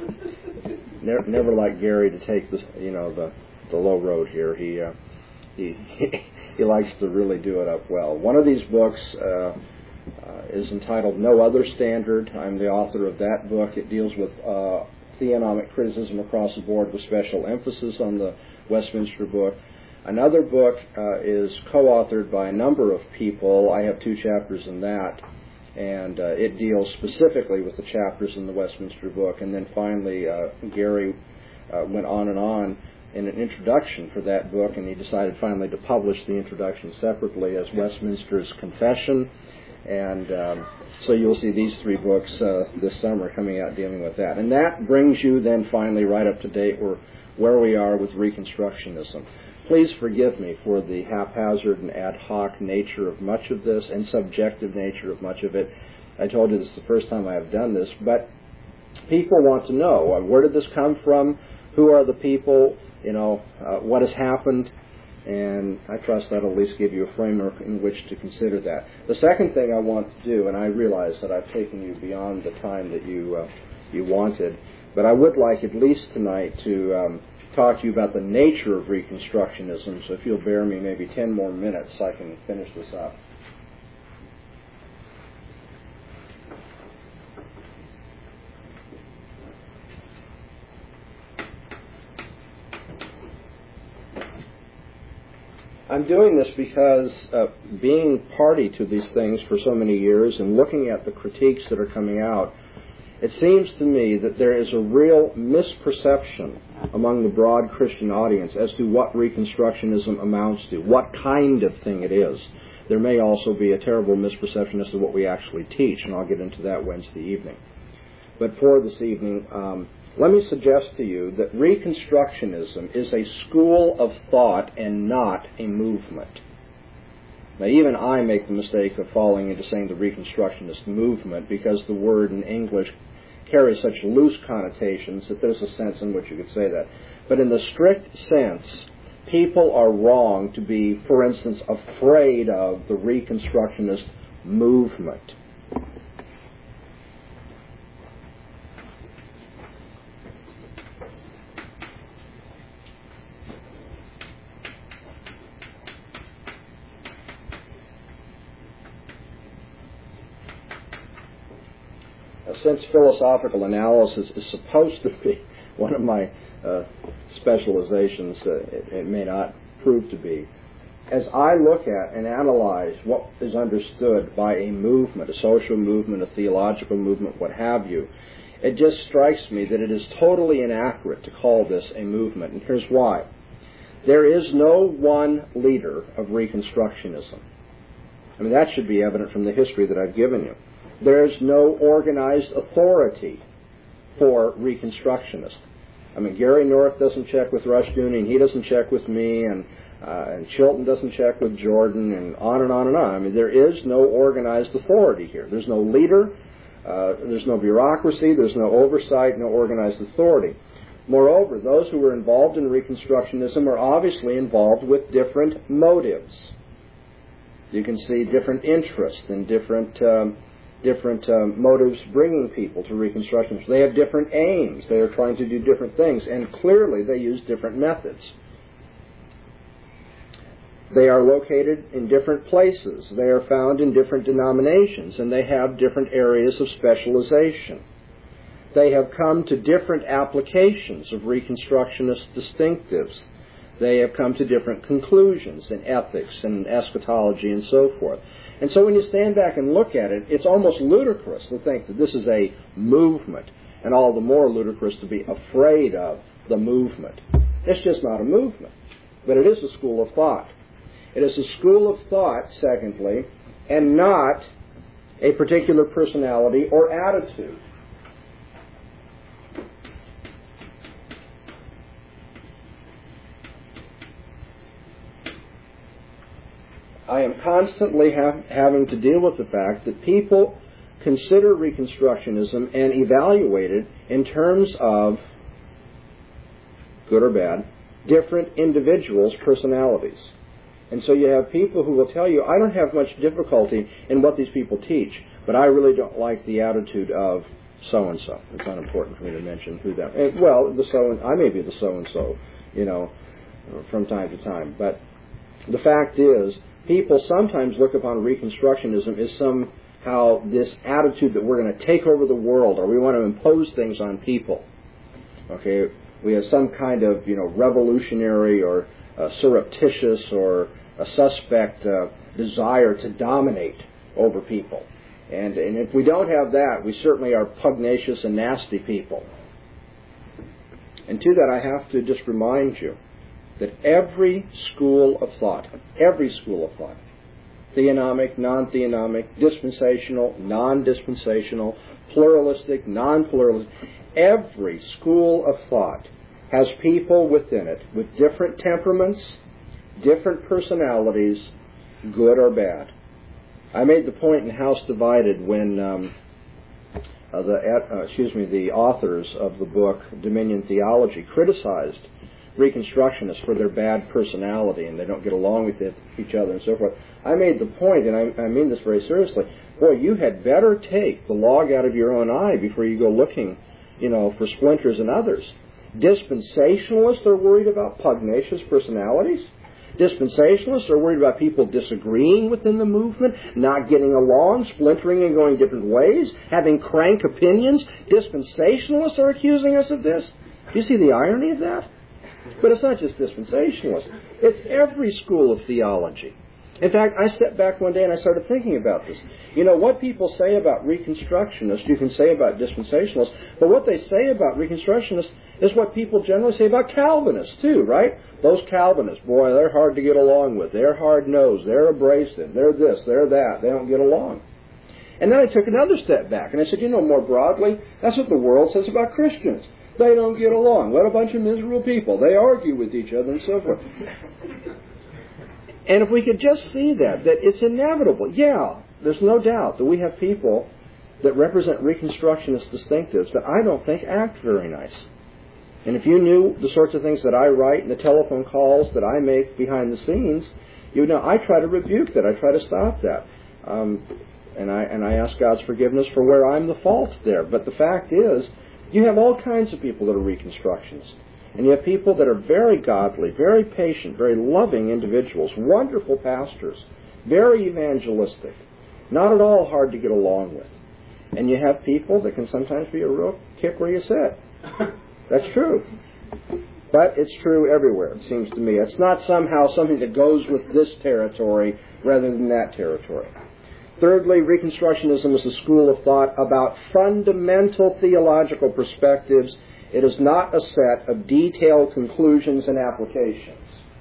never, never like Gary to take the, you know, the, the low road here. He, uh, he, he likes to really do it up well. One of these books uh, uh, is entitled No Other Standard. I'm the author of that book. It deals with uh, theonomic criticism across the board with special emphasis on the Westminster book. Another book uh, is co-authored by a number of people. I have two chapters in that, and uh, it deals specifically with the chapters in the Westminster book. And then finally, uh, Gary uh, went on and on in an introduction for that book, and he decided finally to publish the introduction separately as Westminster's Confession. And um, so you'll see these three books uh, this summer coming out dealing with that. And that brings you then finally right up to date where, where we are with Reconstructionism. Please forgive me for the haphazard and ad hoc nature of much of this and subjective nature of much of it. I told you this is the first time I have done this, but people want to know, uh, where did this come from? Who are the people? You know, uh, what has happened? And I trust that'll at least give you a framework in which to consider that. The second thing I want to do, and I realize that I've taken you beyond the time that you uh, you wanted, but I would like at least tonight to um, talk to you about the nature of Reconstructionism. So if you'll bear me maybe ten more minutes, I can finish this up. I'm doing this because uh, being party to these things for so many years and looking at the critiques that are coming out, it seems to me that there is a real misperception among the broad Christian audience as to what Reconstructionism amounts to, what kind of thing it is. There may also be a terrible misperception as to what we actually teach, and I'll get into that Wednesday evening. But for this evening, um, let me suggest to you that Reconstructionism is a school of thought and not a movement. Now, even I make the mistake of falling into saying the Reconstructionist movement because the word in English carries such loose connotations that there's a sense in which you could say that. But in the strict sense, people are wrong to be, for instance, afraid of the Reconstructionist movement. Since philosophical analysis is supposed to be one of my uh, specializations, uh, it, it may not prove to be. As I look at and analyze what is understood by a movement, a social movement, a theological movement, what have you, it just strikes me that it is totally inaccurate to call this a movement, and here's why. There is no one leader of Reconstructionism. I mean, that should be evident from the history that I've given you. There's no organized authority for Reconstructionists. I mean, Gary North doesn't check with Rushdoony, and he doesn't check with me, and uh, and Chilton doesn't check with Jordan, and on and on and on. I mean, there is no organized authority here. There's no leader. Uh, there's no bureaucracy. There's no oversight. No organized authority. Moreover, those who were involved in Reconstructionism are obviously involved with different motives. You can see different interests and different um, different um, motives bringing people to Reconstructionism. They have different aims. They are trying to do different things, and clearly they use different methods. They are located in different places. They are found in different denominations, and they have different areas of specialization. They have come to different applications of Reconstructionist distinctives. They have come to different conclusions in ethics and eschatology and so forth. And so when you stand back and look at it, it's almost ludicrous to think that this is a movement, and all the more ludicrous to be afraid of the movement. It's just not a movement, but it is a school of thought. It is a school of thought, secondly, and not a particular personality or attitude. I am constantly ha- having to deal with the fact that people consider Reconstructionism and evaluate it in terms of, good or bad, different individuals' personalities. And so you have people who will tell you, I don't have much difficulty in what these people teach, but I really don't like the attitude of so-and-so. It's not important for me to mention who that is. Well, the so I may be the so-and-so, you know, from time to time. But the fact is, people sometimes look upon Reconstructionism as somehow this attitude that we're going to take over the world, or we want to impose things on people. Okay, we have some kind of, you know, revolutionary or uh, surreptitious or a suspect uh, desire to dominate over people. And, and if we don't have that, we certainly are pugnacious and nasty people. And to that, I have to just remind you that every school of thought, every school of thought, theonomic, non-theonomic, dispensational, non-dispensational, pluralistic, non-pluralistic, every school of thought has people within it with different temperaments, different personalities, good or bad. I made the point in House Divided when um, uh, the uh, excuse me the authors of the book Dominion Theology criticized Reconstructionists for their bad personality and they don't get along with it, each other and so forth. I made the point, and I, I mean this very seriously, boy, you had better take the log out of your own eye before you go looking, you know, for splinters in others. Dispensationalists are worried about pugnacious personalities. Dispensationalists are worried about people disagreeing within the movement, not getting along, splintering and going different ways, having crank opinions. Dispensationalists are accusing us of this. Do you see the irony of that? But it's not just dispensationalists. It's every school of theology. In fact, I stepped back one day and I started thinking about this. You know, what people say about Reconstructionists, you can say about dispensationalists, but what they say about Reconstructionists is what people generally say about Calvinists, too, right? Those Calvinists, boy, they're hard to get along with. They're hard-nosed. They're abrasive. They're this. They're that. They don't get along. And then I took another step back and I said, you know, more broadly, that's what the world says about Christians. They don't get along. What a bunch of miserable people. They argue with each other and so forth. And if we could just see that, that it's inevitable. Yeah, there's no doubt that we have people that represent Reconstructionist distinctives that I don't think act very nice. And if you knew the sorts of things that I write and the telephone calls that I make behind the scenes, you would know I try to rebuke that. I try to stop that. Um, and I and I ask God's forgiveness for where I'm the fault there. But the fact is, you have all kinds of people that are Reconstructionists. And you have people that are very godly, very patient, very loving individuals, wonderful pastors, very evangelistic, not at all hard to get along with. And you have people that can sometimes be a real kick where you sit. That's true. But it's true everywhere, it seems to me. It's not somehow something that goes with this territory rather than that territory. Thirdly, Reconstructionism is a school of thought about fundamental theological perspectives. It is not a set of detailed conclusions and applications.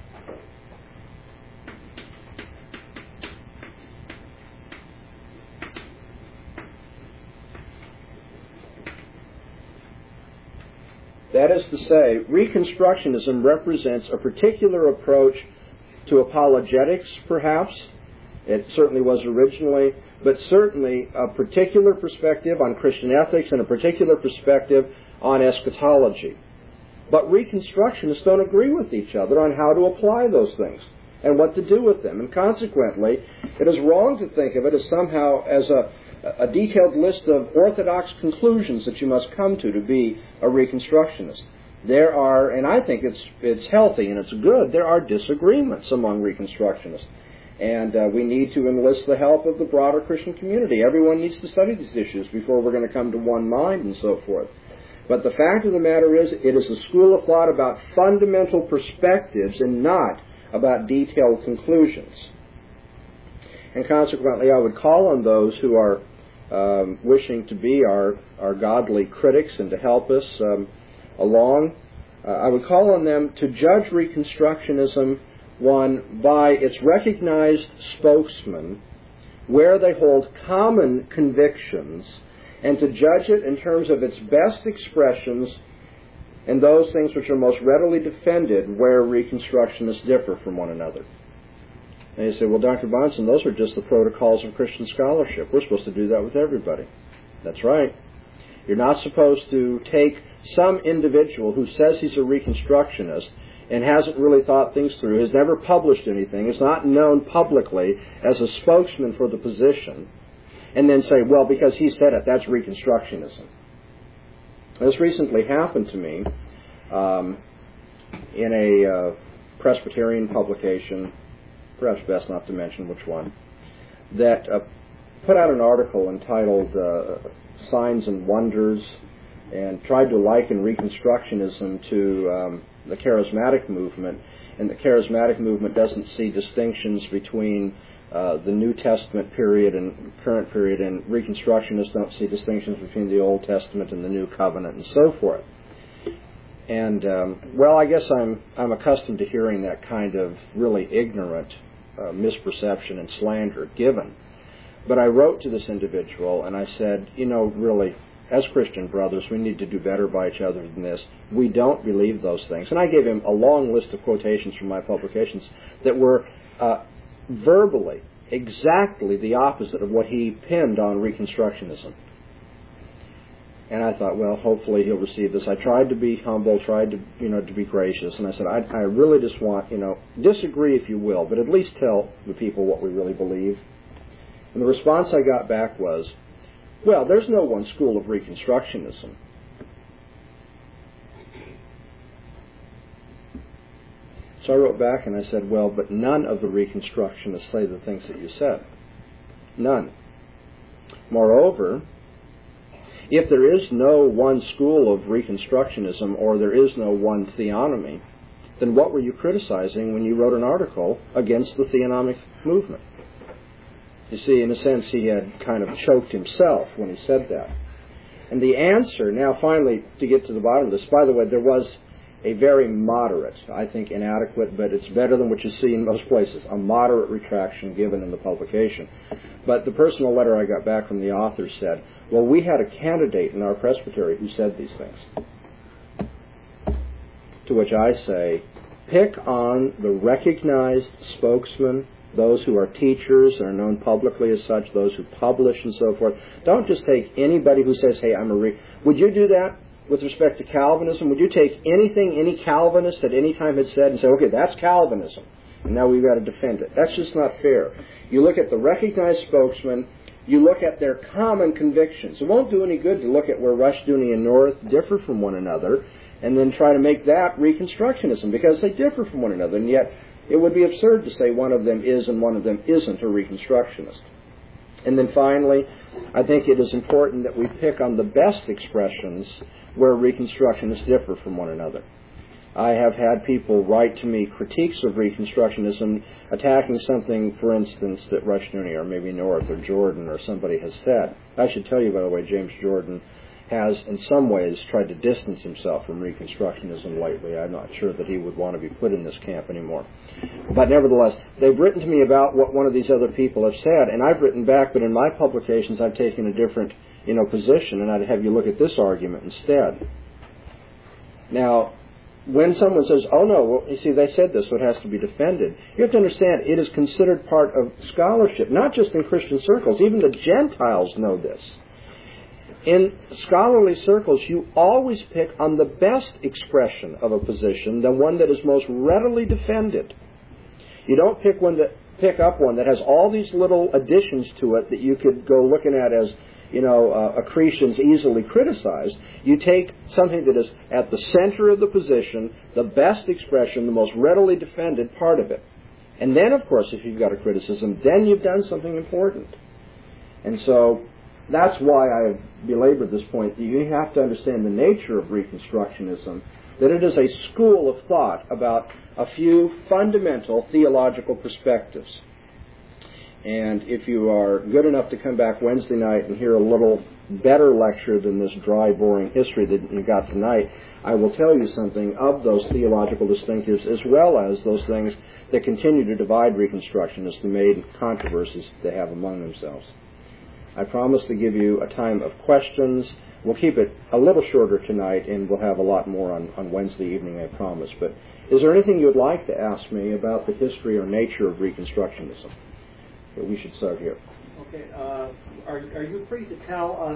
That is to say, Reconstructionism represents a particular approach to apologetics, perhaps. It certainly was originally, but certainly a particular perspective on Christian ethics and a particular perspective on eschatology. But Reconstructionists don't agree with each other on how to apply those things and what to do with them. And consequently, it is wrong to think of it as somehow as a, a detailed list of orthodox conclusions that you must come to to be a Reconstructionist. There are, and I think it's it's healthy and it's good, there are disagreements among Reconstructionists. And uh, we need to enlist the help of the broader Christian community. Everyone needs to study these issues before we're going to come to one mind and so forth. But the fact of the matter is, it is a school of thought about fundamental perspectives and not about detailed conclusions. And consequently, I would call on those who are um, wishing to be our, our godly critics and to help us um, along, uh, I would call on them to judge Reconstructionism, one, by its recognized spokesman, where they hold common convictions, and to judge it in terms of its best expressions and those things which are most readily defended where Reconstructionists differ from one another. And you say, well, Doctor Bahnsen, those are just the protocols of Christian scholarship. We're supposed to do that with everybody. That's right. You're not supposed to take some individual who says he's a Reconstructionist and hasn't really thought things through, has never published anything, is not known publicly as a spokesman for the position, and then say, well, because he said it, that's Reconstructionism. This recently happened to me um, in a uh, Presbyterian publication, perhaps best not to mention which one, that uh, put out an article entitled uh, Signs and Wonders, and tried to liken Reconstructionism to um, the charismatic movement. And the charismatic movement doesn't see distinctions between uh, the New Testament period and current period, and Reconstructionists don't see distinctions between the Old Testament and the New Covenant and so forth. And, um, well, I guess I'm I'm accustomed to hearing that kind of really ignorant uh, misperception and slander given. But I wrote to this individual and I said, you know, really, as Christian brothers, we need to do better by each other than this. We don't believe those things. And I gave him a long list of quotations from my publications that were uh, verbally exactly the opposite of what he pinned on Reconstructionism. And I thought, well, hopefully he'll receive this. I tried to be humble, tried to, you know, to be gracious, and I said, I, I really just want, you know, disagree if you will, but at least tell the people what we really believe. And the response I got back was, well, there's no one school of Reconstructionism. So I wrote back and I said, well, but none of the Reconstructionists say the things that you said. None. Moreover, if there is no one school of Reconstructionism, or there is no one theonomy, then what were you criticizing when you wrote an article against the theonomic movement? You see, in a sense, he had kind of choked himself when he said that. And the answer, now finally, to get to the bottom of this, by the way, there was a very moderate, I think inadequate, but it's better than what you see in most places, a moderate retraction given in the publication. But the personal letter I got back from the author said, well, we had a candidate in our presbytery who said these things. To which I say, pick on the recognized spokesman, those who are teachers and are known publicly as such, those who publish and so forth. Don't just take anybody who says, hey, I'm a re... Would you do that with respect to Calvinism? Would you take anything any Calvinist at any time had said and say, okay, that's Calvinism, and now we've got to defend it? That's just not fair. You look at the recognized spokesman, you look at their common convictions. It won't do any good to look at where Rushdoony and North differ from one another and then try to make that Reconstructionism, because they differ from one another, and yet it would be absurd to say one of them is and one of them isn't a Reconstructionist. And then finally, I think it is important that we pick on the best expressions where Reconstructionists differ from one another. I have had people write to me critiques of Reconstructionism, attacking something, for instance, that Rushdoony or maybe North or Jordan or somebody has said. I should tell you, by the way, James Jordan has in some ways tried to distance himself from Reconstructionism lately. I'm not sure that he would want to be put in this camp anymore. But nevertheless, they've written to me about what one of these other people have said, and I've written back, but in my publications I've taken a different, you know, position, and I'd have you look at this argument instead. Now, when someone says, oh no, well, you see, they said this, so it has to be defended, you have to understand it is considered part of scholarship, not just in Christian circles. Even the Gentiles know this. In scholarly circles, you always pick on the best expression of a position, the one that is most readily defended. You don't pick one that pick up one that has all these little additions to it that you could go looking at as, you know, uh, accretions easily criticized. You take something that is at the center of the position, the best expression, the most readily defended part of it. And then, of course, if you've got a criticism, then you've done something important. And so that's why I've belabored this point, that you have to understand the nature of Reconstructionism, that it is a school of thought about a few fundamental theological perspectives. And if you are good enough to come back Wednesday night and hear a little better lecture than this dry, boring history that you got tonight, I will tell you something of those theological distinctives as well as those things that continue to divide Reconstructionists, the main controversies they have among themselves. I promise to give you a time of questions. We'll keep it a little shorter tonight, and we'll have a lot more on, on Wednesday evening, I promise. But is there anything you would like to ask me about the history or nature of Reconstructionism? But we should start here. Okay. Uh, are, are you free to tell us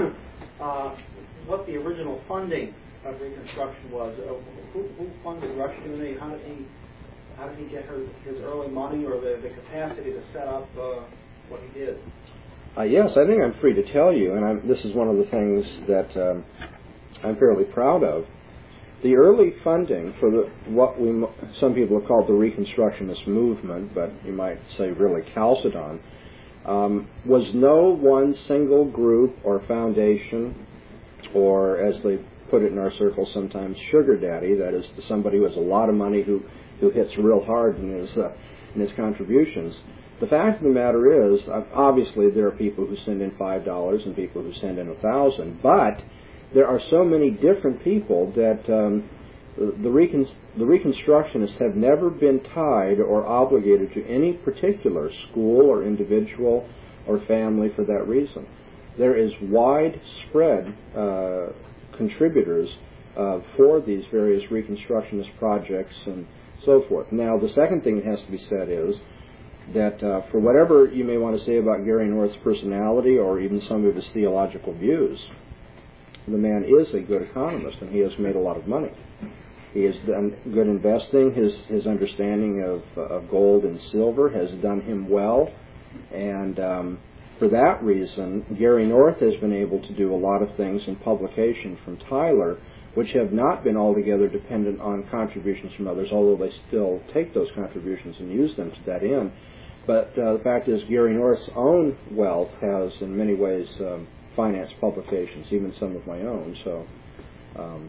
uh, what the original funding of Reconstruction was? Uh, who, who funded Rushdoony? How did he how did he get her, his early money or the, the capacity to set up uh, what he did? Uh, yes, I think I'm free to tell you, and I'm, this is one of the things that um, I'm fairly proud of. The early funding for the what we some people have called the Reconstructionist movement, but you might say really Chalcedon, um, was no one single group or foundation, or as they put it in our circle sometimes, sugar daddy. That is, somebody who has a lot of money who who hits real hard in his uh, in his contributions. The fact of the matter is, obviously there are people who send in five dollars and people who send in a thousand, but there are so many different people that um, the, recon- the Reconstructionists have never been tied or obligated to any particular school or individual or family for that reason. There is widespread uh, contributors uh, for these various Reconstructionist projects and so forth. Now, the second thing that has to be said is that uh, for whatever you may want to say about Gary North's personality or even some of his theological views, the man is a good economist and he has made a lot of money. He has done good investing. His his understanding of, uh, of gold and silver has done him well, and um, for that reason, Gary North has been able to do a lot of things in publication from Tyler which have not been altogether dependent on contributions from others, although they still take those contributions and use them to that end. But uh, the fact is, Gary North's own wealth has, in many ways, um, financed publications, even some of my own. So, um,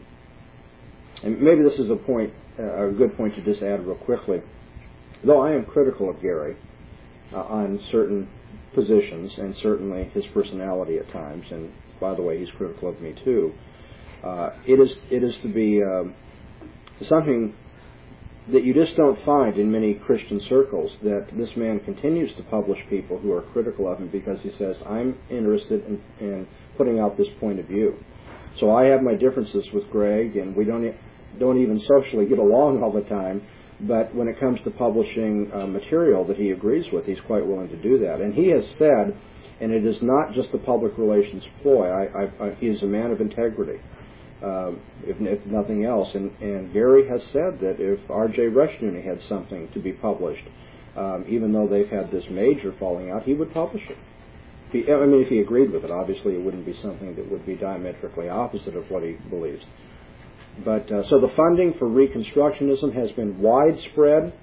and maybe this is a point, uh, a good point to just add real quickly. Though I am critical of Gary uh, on certain positions, and certainly his personality at times, and by the way, he's critical of me too. Uh, it is it is to be um, something that you just don't find in many Christian circles, that this man continues to publish people who are critical of him because he says, I'm interested in, in putting out this point of view. So I have my differences with Greg, and we don't don't even socially get along all the time, but when it comes to publishing uh, material that he agrees with, he's quite willing to do that. And he has said, and it is not just a public relations ploy, I, I, I, he is a man of integrity. Uh, if, if nothing else. And, and Gary has said that if R J Rushdoony had something to be published, um, even though they've had this major falling out, he would publish it. He, I mean, if he agreed with it, obviously it wouldn't be something that would be diametrically opposite of what he believes. But uh, so the funding for Reconstructionism has been widespread,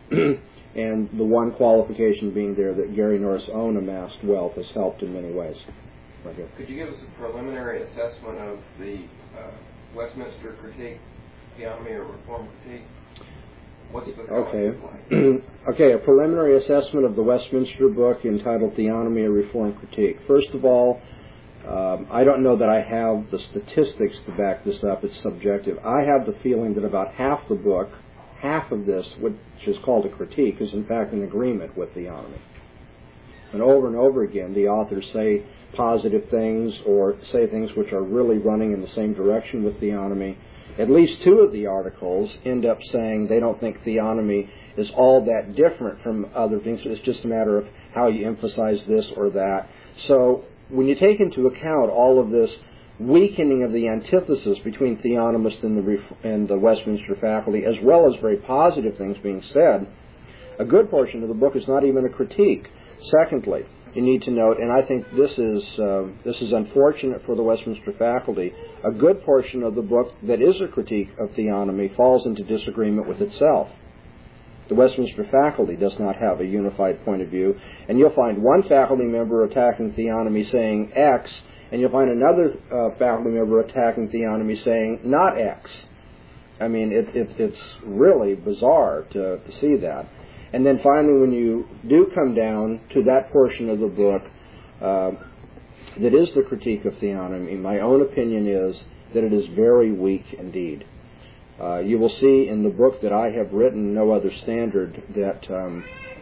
and the one qualification being there that Gary North's own amassed wealth has helped in many ways. Right here. Could you give us a preliminary assessment of the uh, Westminster Critique, Theonomy or Reform Critique? What's the okay. like? Okay, a preliminary assessment of the Westminster book entitled Theonomy or Reform Critique. First of all, um, I don't know that I have the statistics to back this up. It's subjective. I have the feeling that about half the book, half of this, which is called a critique, is in fact an agreement with Theonomy. And over and over again, the authors say positive things or say things which are really running in the same direction with Theonomy. At least two of the articles end up saying they don't think Theonomy is all that different from other things. It's just a matter of how you emphasize this or that. So when you take into account all of this weakening of the antithesis between theonomists and the, Ref- and the Westminster faculty, as well as very positive things being said, a good portion of the book is not even a critique. Secondly, you need to note, and I think this is uh, this is unfortunate for the Westminster faculty, a good portion of the book that is a critique of theonomy falls into disagreement with itself. The Westminster faculty does not have a unified point of view, and you'll find one faculty member attacking theonomy saying X, and you'll find another uh, faculty member attacking theonomy saying not X. I mean, it, it, it's really bizarre to, to see that. And then finally, when you do come down to that portion of the book uh, that is the critique of theonomy, my own opinion is that it is very weak indeed. Uh, you will see in the book that I have written, No Other Standard, that um,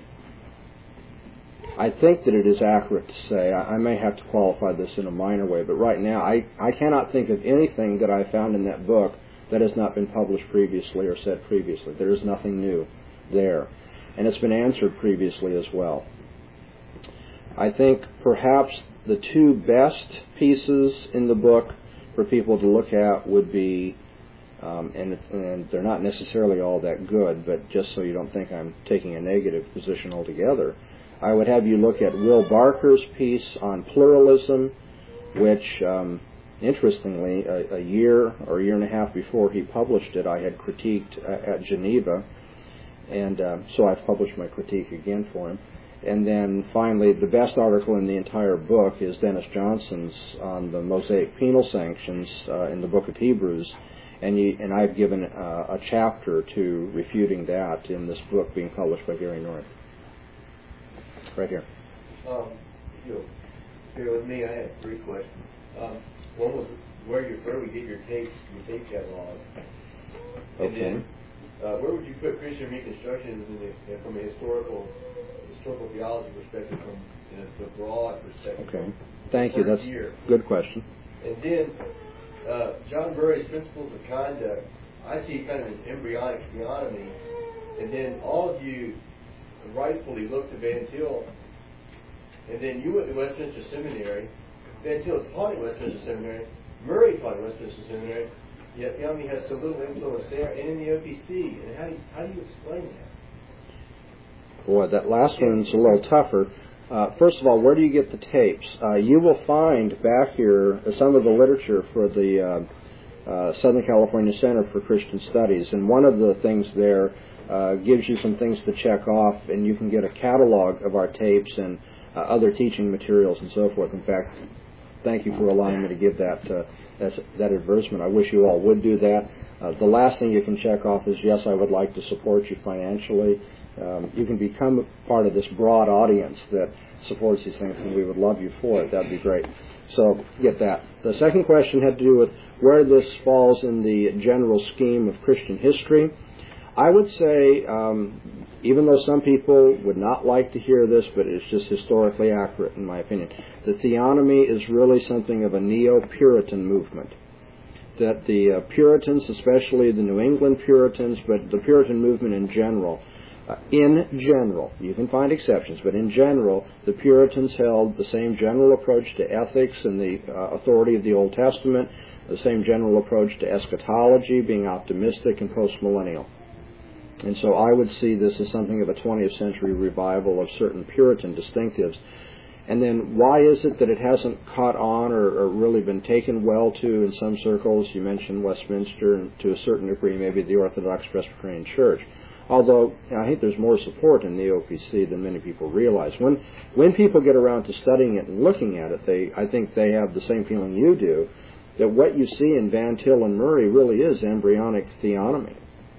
I think that it is accurate to say, I, I may have to qualify this in a minor way, but right now I, I cannot think of anything that I found in that book that has not been published previously or said previously. There is nothing new there. And it's been answered previously as well. I think perhaps the two best pieces in the book for people to look at would be, um, and, and they're not necessarily all that good, but just so you don't think I'm taking a negative position altogether, I would have you look at Will Barker's piece on pluralism, which, um, interestingly, a, a year or a year and a half before he published it, I had critiqued uh, at Geneva. And uh, so I've published my critique again for him. And then finally, the best article in the entire book is Dennis Johnson's on the Mosaic penal sanctions uh, in the book of Hebrews. And, you, and I've given uh, a chapter to refuting that in this book being published by Gary North. Right here. Um, if you'll bear with me, I have three questions. Um, one was where you where we get your tapes, your tape catalog. And Okay. then, Uh, where would you put Christian Reconstruction in the, from a historical historical theology perspective, from you know, the broad perspective? Okay. Thank you. That's a good question. And then uh, John Murray's Principles of Conduct, I see kind of an embryonic theonomy, and then all of you rightfully looked to Van Til, and then you went to Westminster Seminary. Van Til taught at Westminster Seminary. Murray taught at Westminster Seminary. Yet theonomy has so little influence there, and in the O P C. And how do you, how do you explain that? Boy, that last one's a little tougher. Uh, first of all, where do you get the tapes? Uh, you will find back here some of the literature for the uh, uh, Southern California Center for Christian Studies, and one of the things there uh, gives you some things to check off, and you can get a catalog of our tapes and uh, other teaching materials and so forth. In fact, thank you for allowing me to give that uh, as, that advertisement. I wish you all would do that. Uh, the last thing you can check off is, yes, I would like to support you financially. Um, you can become part of this broad audience that supports these things, and we would love you for it. That would be great. So get that. The second question had to do with where this falls in the general scheme of Christian history. I would say, um, even though some people would not like to hear this, but it's just historically accurate in my opinion, the theonomy is really something of a neo-Puritan movement. That the uh, Puritans, especially the New England Puritans, but the Puritan movement in general, uh, in general, you can find exceptions, but in general, the Puritans held the same general approach to ethics and the uh, authority of the Old Testament, the same general approach to eschatology, being optimistic and postmillennial. And so I would see this as something of a twentieth century revival of certain Puritan distinctives. And then why is it that it hasn't caught on or, or really been taken well to in some circles? You mentioned Westminster and to a certain degree maybe the Orthodox Presbyterian Church. Although I think there's more support in the O P C than many people realize. When when people get around to studying it and looking at it, they I think they have the same feeling you do, that what you see in Van Til and Murray really is embryonic theonomy.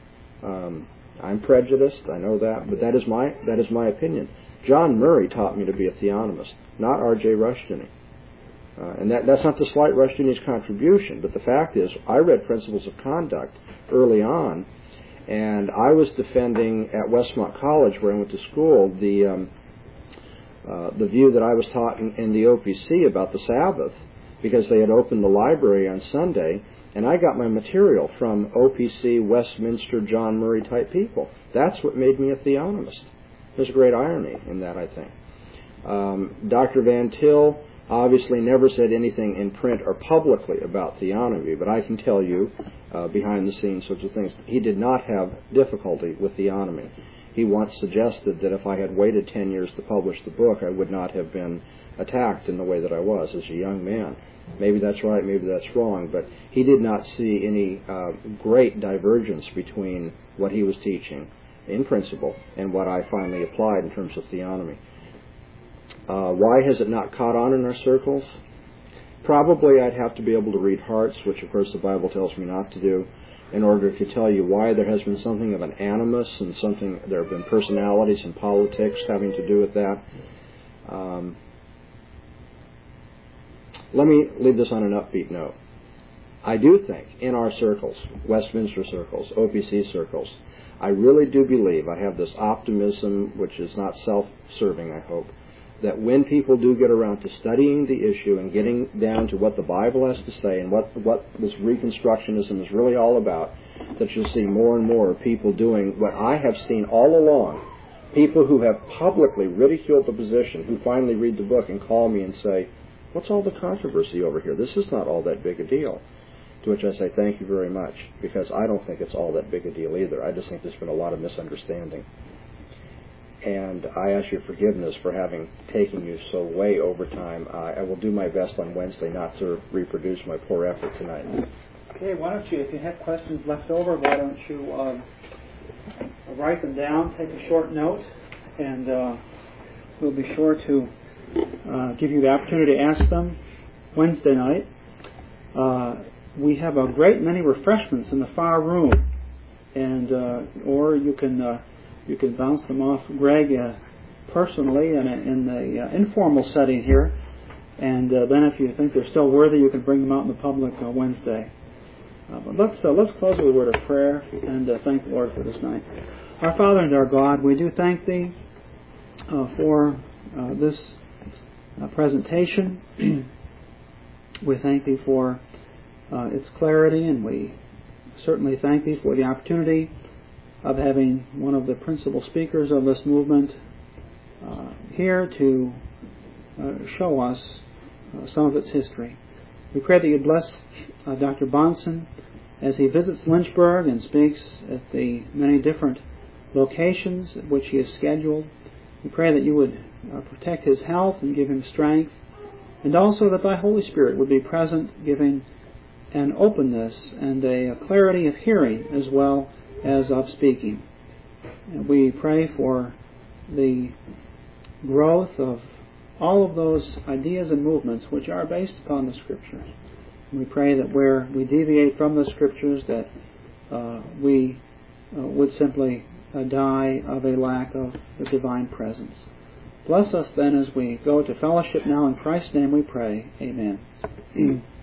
Um, I'm prejudiced, I know that, but that is my that is my opinion. John Murray taught me to be a theonomist, not R J Rushdoony. Uh, and that, that's not to slight Rushdoony's contribution, but the fact is, I read Principles of Conduct early on, and I was defending at Westmont College, where I went to school, the um, uh, the view that I was taught in, in the O P C about the Sabbath, because they had opened the library on Sunday, and I got my material from O P C, Westminster, John Murray type people. That's what made me a theonomist. There's a great irony in that, I think. Um, Doctor Van Til obviously never said anything in print or publicly about theonomy, but I can tell you, uh, behind the scenes sorts of things, he did not have difficulty with theonomy. He once suggested that if I had waited ten years to publish the book, I would not have been attacked in the way that I was as a young man. Maybe that's right, maybe that's wrong, but he did not see any uh, great divergence between what he was teaching in principle and what I finally applied in terms of theonomy. Uh, why has it not caught on in our circles? Probably I'd have to be able to read hearts, which of course the Bible tells me not to do, in order to tell you why there has been something of an animus and something, there have been personalities and politics having to do with that. Um, let me leave this on an upbeat note. I do think in our circles, Westminster circles, O P C circles, I really do believe, I have this optimism, which is not self-serving, I hope, that when people do get around to studying the issue and getting down to what the Bible has to say and what, what this Reconstructionism is really all about, that you'll see more and more people doing what I have seen all along. People who have publicly ridiculed the position, who finally read the book and call me and say, what's all the controversy over here? This is not all that big a deal. To which I say, thank you very much, because I don't think it's all that big a deal either. I just think there's been a lot of misunderstanding. And I ask your forgiveness for having taken you so way over time. Uh, I will do my best on Wednesday not to reproduce my poor effort tonight. Okay, why don't you, if you have questions left over, why don't you um, write them down, take a short note, and uh, we'll be sure to uh, give you the opportunity to ask them Wednesday night. Uh, we have a great many refreshments in the far room, and uh, or you can uh, you can bounce them off Greg uh, personally in, a, in the uh, informal setting here, and uh, then if you think they're still worthy, you can bring them out in the public uh, Wednesday. Uh, but let's uh, let's close with a word of prayer and uh, thank the Lord for this night. Our Father and our God, we do thank Thee uh, for uh, this uh, presentation. We thank Thee for uh, its clarity, and we certainly thank Thee for the opportunity of having one of the principal speakers of this movement uh, here to uh, show us uh, some of its history. We pray that you bless uh, Doctor Bahnsen as he visits Lynchburg and speaks at the many different locations at which he is scheduled. We pray that you would uh, protect his health and give him strength, and also that Thy Holy Spirit would be present, giving an openness and a clarity of hearing as well as of speaking. And we pray for the growth of all of those ideas and movements which are based upon the Scriptures. And we pray that where we deviate from the Scriptures, that uh, we uh, would simply uh, die of a lack of the divine presence. Bless us then as we go to fellowship now. In Christ's name we pray. Amen.